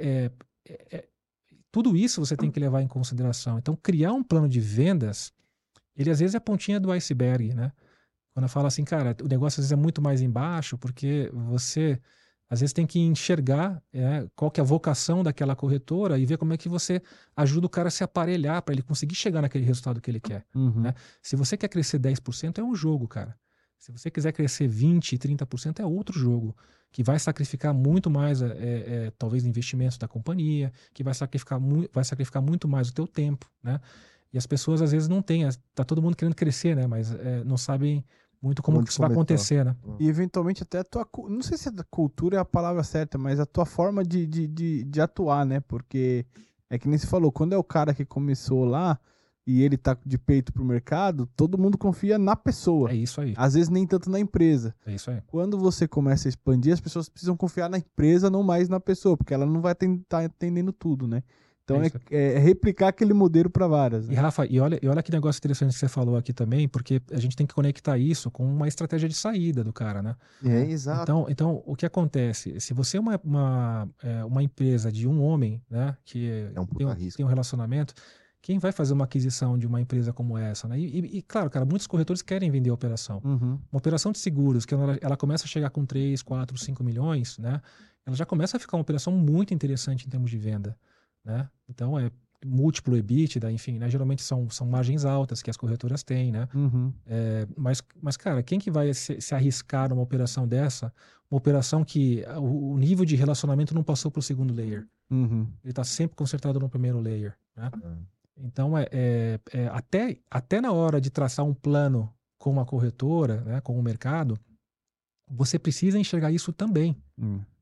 tudo isso você tem que levar em consideração. Então, criar um plano de vendas, ele às vezes é a pontinha do iceberg, né? Quando eu falo assim, cara, o negócio às vezes é muito mais embaixo, porque você às vezes tem que enxergar qual que é a vocação daquela corretora e ver como é que você ajuda o cara a se aparelhar para ele conseguir chegar naquele resultado que ele quer. Uhum. Né? Se você quer crescer 10%, é um jogo, cara. Se você quiser crescer 20%, 30%, é outro jogo, que vai sacrificar muito mais, talvez, investimentos da companhia, que vai sacrificar muito mais o teu tempo, né? E as pessoas às vezes não têm, tá todo mundo querendo crescer, né? Mas não sabem muito como que isso vai acontecer, né? E eventualmente até a tua, não sei se a cultura é a palavra certa, mas a tua forma de atuar, né? Porque é que nem se falou, quando é o cara que começou lá e ele tá de peito pro mercado, todo mundo confia na pessoa. É isso aí. Às vezes nem tanto na empresa. É isso aí. Quando você começa a expandir, as pessoas precisam confiar na empresa, não mais na pessoa, porque ela não vai estar entendendo tudo, né? Então é replicar aquele modelo para várias. Né? E Rafa, e olha que negócio interessante que você falou aqui também, porque a gente tem que conectar isso com uma estratégia de saída do cara, né? Exato. Então o que acontece? Se você é uma empresa de um homem, né, que tem um relacionamento, quem vai fazer uma aquisição de uma empresa como essa, né? E claro, cara, muitos corretores querem vender a operação. Uhum. Uma operação de seguros, que ela começa a chegar com 3, 4, 5 milhões, né? Ela já começa a ficar uma operação muito interessante em termos de venda. Né? Então é múltiplo EBITDA, enfim, né? Geralmente são margens altas que as corretoras têm, né? Uhum. Mas, cara, quem que vai se arriscar numa operação dessa? Uma operação que o nível de relacionamento não passou para o segundo layer. Uhum. Ele está sempre concentrado no primeiro layer, né? Então, até na hora de traçar um plano com uma corretora, né, com o mercado, você precisa enxergar isso também.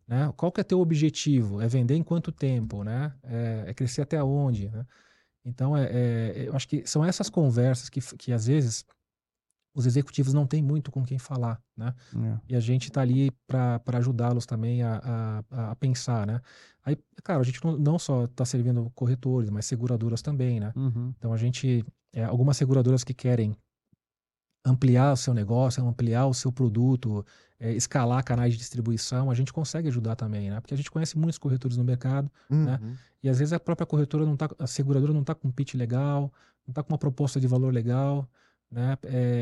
né? Qual que é teu objetivo? É vender em quanto tempo, né? É crescer até onde, né? Então, eu acho que são essas conversas que às vezes os executivos não têm muito com quem falar, né? É. E a gente está ali para ajudá-los também a pensar, né? Aí, cara, a gente não só está servindo corretores, mas seguradoras também, né? Uhum. Então a gente, algumas seguradoras que querem ampliar o seu negócio, ampliar o seu produto, escalar canais de distribuição, a gente consegue ajudar também, né? Porque a gente conhece muitos corretores no mercado, né? Uhum. E às vezes a própria corretora não tá, a seguradora não está com um pitch legal, não está com uma proposta de valor legal, né?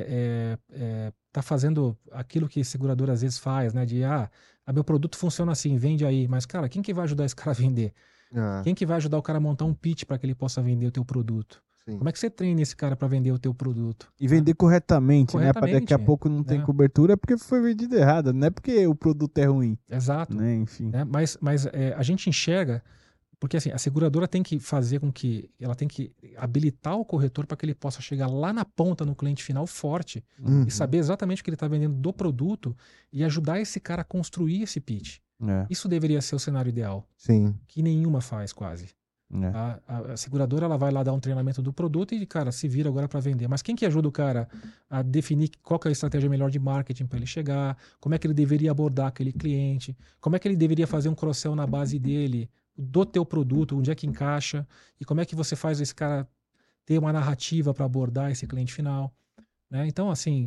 Tá fazendo aquilo que a seguradora às vezes faz, né? De, meu produto funciona assim, vende aí. Mas, cara, quem que vai ajudar esse cara a vender? Ah, Quem que vai ajudar o cara a montar um pitch para que ele possa vender o teu produto? sim. Como é que você treina esse cara para vender o teu produto? E Né? vender corretamente, né? Para daqui a Corretamente, pouco não tem né? cobertura, é porque foi vendido errado, não é porque o produto é ruim, Exato. né? Enfim. Né? Mas a gente enxerga, porque assim, a seguradora tem que fazer com que, ela tem que habilitar o corretor para que ele possa chegar lá na ponta no cliente final forte Uhum. e saber exatamente o que ele está vendendo do produto e ajudar esse cara a construir esse pitch. É, Isso deveria ser o cenário ideal, Sim. que nenhuma faz quase. é. A seguradora ela vai lá dar um treinamento do produto e, cara, se vira agora para vender. Mas quem que ajuda o cara a definir qual que é a estratégia melhor de marketing para ele chegar, como é que ele deveria abordar aquele cliente, como é que ele deveria fazer um cross-sell na base dele, do teu produto, onde é que encaixa, e como é que você faz esse cara ter uma narrativa para abordar esse cliente final. Né? Então, assim,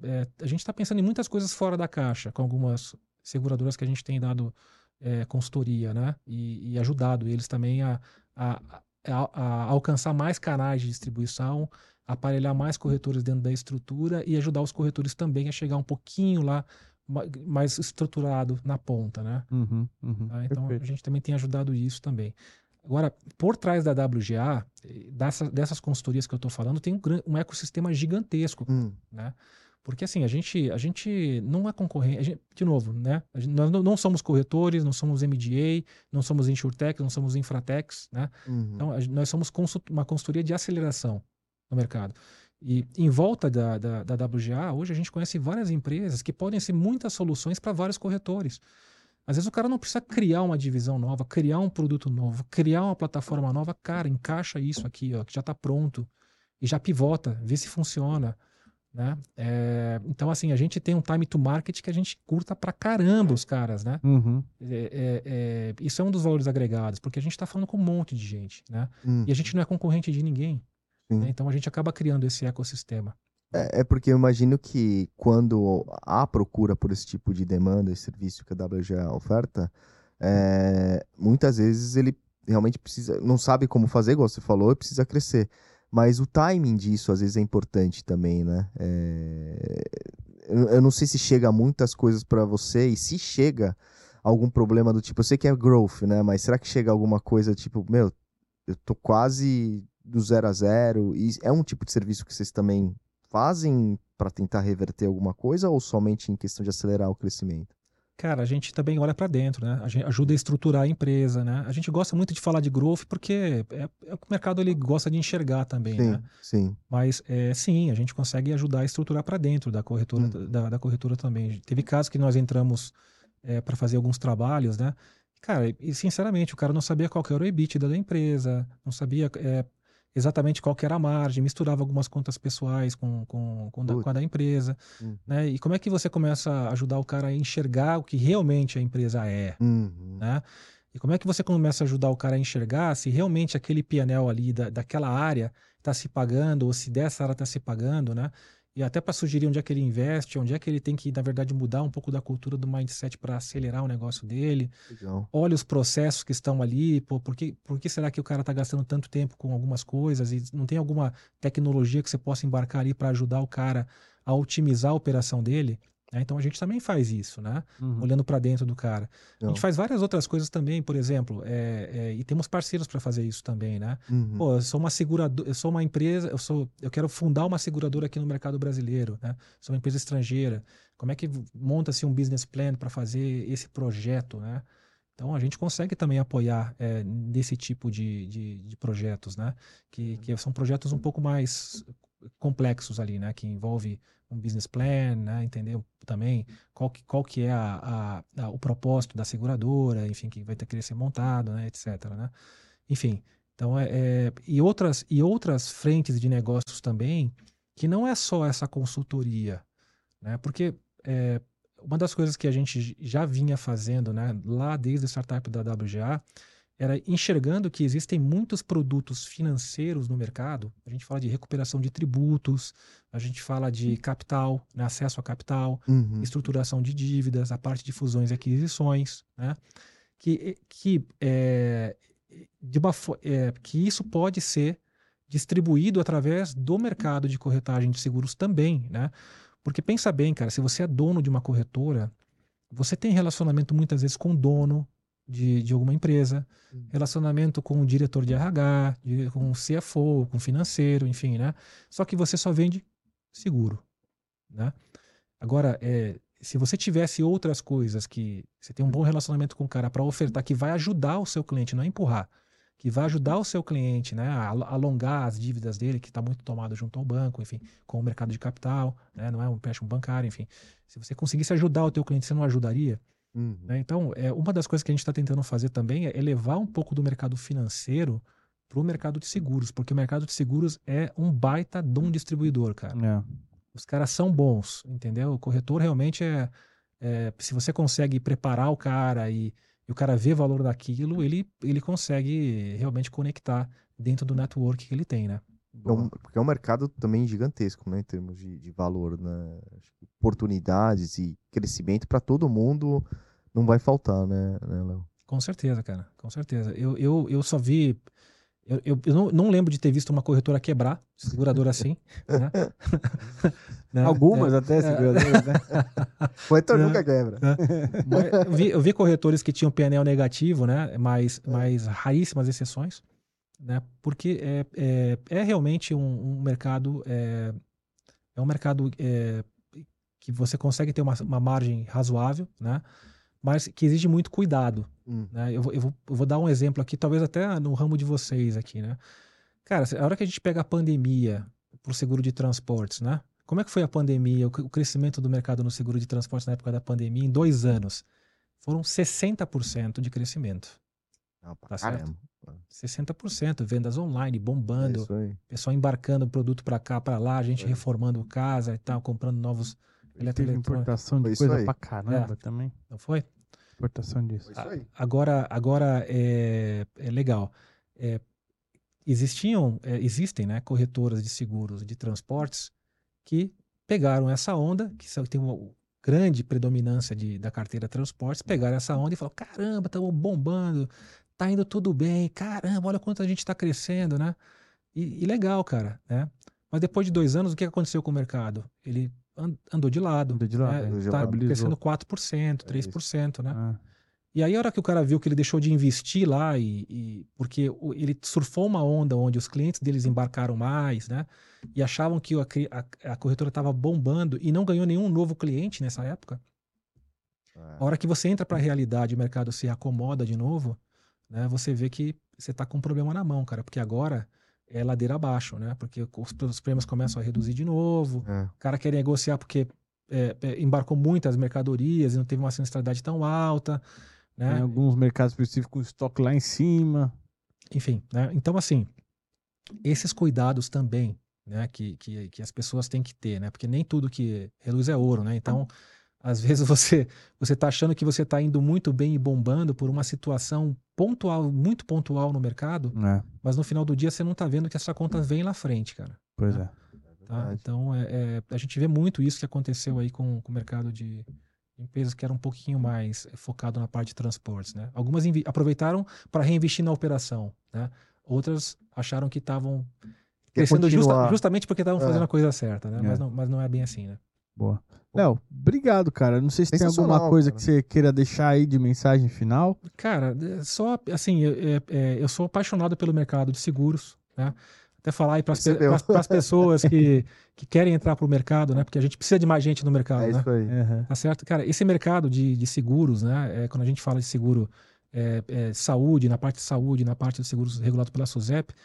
a gente está pensando em muitas coisas fora da caixa, com algumas seguradoras que a gente tem dado consultoria, né? E ajudado eles também a, a alcançar mais canais de distribuição, aparelhar mais corretores dentro da estrutura e ajudar os corretores também a chegar um pouquinho lá mais estruturado na ponta, né? Uhum, uhum. Tá? Então, a Perfeito. gente também tem ajudado isso também. Agora, por trás da WGA, dessas consultorias que eu estou falando, tem um ecossistema gigantesco, né? Porque assim, a gente não é concorrente, de novo, né? Nós não somos corretores, não somos MGA, não somos insurtech, não somos infratechs, né? Uhum. Então, nós somos uma consultoria de aceleração no mercado. E em volta da WGA, hoje a gente conhece várias empresas que podem ser muitas soluções para vários corretores. Às vezes o cara não precisa criar uma divisão nova, criar um produto novo, criar uma plataforma nova. Cara, encaixa isso aqui, ó, que já está pronto. E já pivota, vê se funciona. Né? Então, assim, a gente tem um time to market que a gente curta pra caramba os caras, né? Uhum. Isso é um dos valores agregados, porque a gente está falando com um monte de gente, né? E a gente não é concorrente de ninguém. Sim. Né? Então a gente acaba criando esse ecossistema. É porque eu imagino que quando há procura por esse tipo de demanda, esse serviço que a WGA oferta, muitas vezes ele realmente precisa, não sabe como fazer, igual você falou, e precisa crescer. Mas o timing disso às vezes é importante também, né? Eu não sei se chega muitas coisas para você e se chega algum problema do tipo, eu sei que é growth, né? Mas será que chega alguma coisa tipo, meu, eu tô quase do 0 a 0 e é um tipo de serviço que vocês também fazem para tentar reverter alguma coisa ou somente em questão de acelerar o crescimento? Cara, a gente também olha para dentro, né? A gente ajuda a estruturar a empresa, né? A gente gosta muito de falar de growth porque é o que o mercado ele gosta de enxergar também, né? Sim. Mas sim, a gente consegue ajudar a estruturar para dentro da corretora, da corretora também. Teve casos que nós entramos para fazer alguns trabalhos, né? Cara, e sinceramente, o cara não sabia qual que era o EBITDA da empresa, não sabia exatamente qual que era a margem, misturava algumas contas pessoais com a da empresa, né? E como é que você começa a ajudar o cara a enxergar o que realmente a empresa é, né? E como é que você começa a ajudar o cara a enxergar se realmente aquele P&L ali daquela área está se pagando ou se dessa área está se pagando, né? E até para sugerir onde é que ele investe, onde é que ele tem que, na verdade, mudar um pouco da cultura do mindset para acelerar o negócio dele. Legal. Olha os processos que estão ali, pô, por que será que o cara está gastando tanto tempo com algumas coisas e não tem alguma tecnologia que você possa embarcar ali para ajudar o cara a otimizar a operação dele? Né? Então a gente também faz isso, né? Uhum. Olhando para dentro do cara. A Não. gente faz várias outras coisas também, por exemplo, e temos parceiros para fazer isso também, né? Pô, eu sou uma seguradora, eu sou uma empresa, eu quero fundar uma seguradora aqui no mercado brasileiro, né? Sou uma empresa estrangeira. Como é que monta-se um business plan para fazer esse projeto, né? Então a gente consegue também apoiar nesse tipo de projetos, né? Que são projetos um pouco mais complexos ali, né? Que envolve um business plan, né? Entender também qual que é o propósito da seguradora, enfim, que vai ter que ser montado, né? Etc, né? Enfim, então e outras frentes de negócios também, que não é só essa consultoria, né? Porque uma das coisas que a gente já vinha fazendo, né, lá desde a startup da WGA, era enxergando que existem muitos produtos financeiros no mercado. A gente fala de recuperação de tributos, a gente fala de capital, né, acesso a capital, estruturação de dívidas, a parte de fusões e aquisições, né, que isso pode ser distribuído através do mercado de corretagem de seguros também, né? Porque pensa bem, cara, se você é dono de uma corretora, você tem relacionamento muitas vezes com o dono de alguma empresa, relacionamento com o diretor de RH, com o CFO, com o financeiro, enfim, né? Só que você só vende seguro, né? Agora, se você tivesse outras coisas que você tem um bom relacionamento com o cara para ofertar que vai ajudar o seu cliente, não é empurrar, que vai ajudar o seu cliente, né, a alongar as dívidas dele, que está muito tomado junto ao banco, enfim, com o mercado de capital, né, não é um empréstimo bancário, enfim. Se você conseguisse ajudar o teu cliente, você não ajudaria? Né? Então, uma das coisas que a gente está tentando fazer também é levar um pouco do mercado financeiro para o mercado de seguros, porque o mercado de seguros é um baita de um distribuidor, cara. Os caras são bons, entendeu? O corretor realmente se você consegue preparar o cara e o cara vê valor daquilo, ele consegue realmente conectar dentro do network que ele tem, né? Porque é um mercado também gigantesco, né, em termos de valor, né? Acho que oportunidades e crescimento para todo mundo não vai faltar, né, Léo? Com certeza, cara, com certeza. Eu só vi. Eu não lembro de ter visto uma corretora quebrar, seguradora assim, né? Né? Algumas até, seguradoras, né? Corretor nunca quebra. Eu vi corretores que tinham PNL negativo, né? Mas raríssimas exceções, né? Porque é realmente um mercado, um mercado que você consegue ter uma margem razoável, né? Mas que exige muito cuidado, né? Eu vou dar um exemplo aqui, talvez até no ramo de vocês aqui, né? Cara, a hora que a gente pega a pandemia para o seguro de transportes, né? Como é que foi a pandemia, o crescimento do mercado no seguro de transportes na época da pandemia? Em 2 anos, foram 60% de crescimento. Tá certo? 60%, vendas online, bombando, pessoal embarcando produto para cá, para lá, a gente reformando casa e tal, comprando novos Teve importação de coisa pra caramba também. Não foi? Importação disso. Agora é legal. Existem, né, corretoras de seguros de transportes que pegaram essa onda, que tem uma grande predominância da carteira transportes, pegaram essa onda e falaram, caramba, estamos bombando, tá indo tudo bem, caramba, olha quanto a gente está crescendo, né? E legal, cara, né? Mas depois de 2 anos, o que aconteceu com o mercado? Ele andou de lado. Tá crescendo 4%, 3%, né? E aí, a hora que o cara viu que ele deixou de investir lá, porque ele surfou uma onda onde os clientes deles embarcaram mais, né? E achavam que a corretora estava bombando e não ganhou nenhum novo cliente nessa época. A hora que você entra para a realidade e o mercado se acomoda de novo, né? Você vê que você está com um problema na mão, cara, porque agora é ladeira abaixo, né? Porque os prêmios começam a reduzir de novo, o cara quer negociar porque embarcou muitas mercadorias e não teve uma sinistralidade tão alta, né? Tem alguns mercados específicos com estoque lá em cima. Enfim, né? Então, assim, esses cuidados também, né? Que as pessoas têm que ter, né? Porque nem tudo que reluz é ouro, né? Então, às vezes você tá achando que você tá indo muito bem e bombando por uma situação pontual, muito pontual no mercado, mas no final do dia você não tá vendo que essa conta vem lá frente, cara. Pois né? Tá? Então, a gente vê muito isso que aconteceu aí com o mercado de empresas que eram um pouquinho mais focado na parte de transportes, né? Algumas aproveitaram para reinvestir na operação, né? Outras acharam que estavam crescendo justamente porque estavam fazendo a coisa certa, né? Mas não é bem assim, né? Boa. Léo, obrigado, cara. Não sei se tem alguma coisa que você queira deixar aí de mensagem final. Cara, só assim, eu sou apaixonado pelo mercado de seguros, né? Até falar aí para as pessoas que querem entrar para o mercado, né? Porque a gente precisa de mais gente no mercado, né? Isso aí. Tá certo? Cara, esse mercado de seguros, né? Quando a gente fala de seguro saúde, na parte de saúde, na parte de seguros regulado pela SUSEP,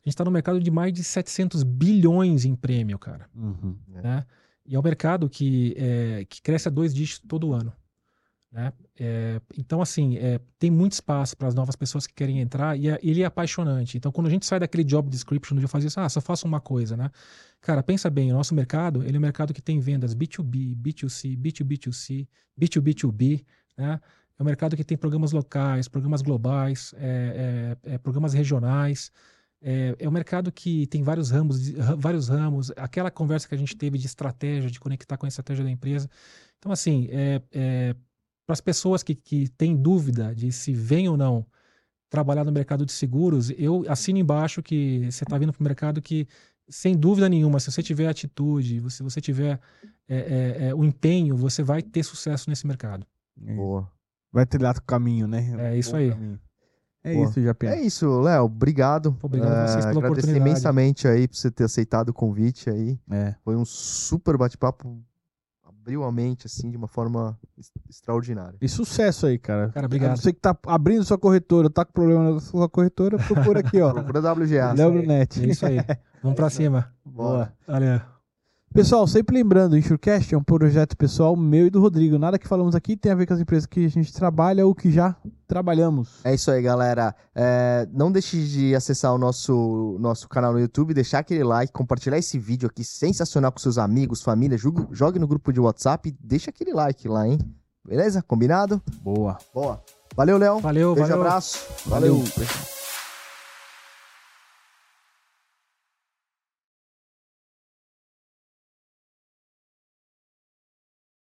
A gente está no mercado de mais de 700 bilhões em prêmio, cara. Uhum. Né? E é um mercado que cresce a 2 dígitos todo ano. Né? Então, assim, tem muito espaço para as novas pessoas que querem entrar e ele é apaixonante. Então, quando a gente sai daquele job description de eu fazer isso, só faço uma coisa, né? Cara, pensa bem, o nosso mercado, ele é um mercado que tem vendas B2B, B2C, B2B2C, B2B2B, né? É um mercado que tem programas locais, programas globais, programas regionais. É um mercado que tem vários ramos, aquela conversa que a gente teve de estratégia, de conectar com a estratégia da empresa. Então, assim, para as pessoas que têm dúvida de se vem ou não trabalhar no mercado de seguros, eu assino embaixo que você está vindo para o mercado que, sem dúvida nenhuma, se você tiver atitude, se você tiver o empenho, você vai ter sucesso nesse mercado. Boa. Vai trilhar o caminho, né? É isso aí. Caminho. É Boa. isso, Japinha. É isso, Léo. Obrigado. Obrigado a vocês pela agradeço oportunidade. imensamente aí por você ter aceitado o convite aí. É. Foi um super bate-papo. Abriu a mente, assim, de uma forma extraordinária. E sucesso aí, cara. Cara, obrigado. Você que tá abrindo sua corretora, tá com problema na sua corretora, procura aqui, ó. Procura WGA. Léo Brunetti. É isso aí. Vamos pra cima. Boa. Valeu. Pessoal, sempre lembrando, o InsureCast é um projeto pessoal meu e do Rodrigo. Nada que falamos aqui tem a ver com as empresas que a gente trabalha ou que já trabalhamos. É isso aí, galera. Não deixe de acessar o nosso canal no YouTube, deixar aquele like, compartilhar esse vídeo aqui sensacional com seus amigos, família. Jogue no grupo de WhatsApp e deixa aquele like lá, hein? Beleza? Combinado? Boa. Boa. Valeu, Léo. Valeu, Beijo, valeu. abraço. Valeu. Valeu.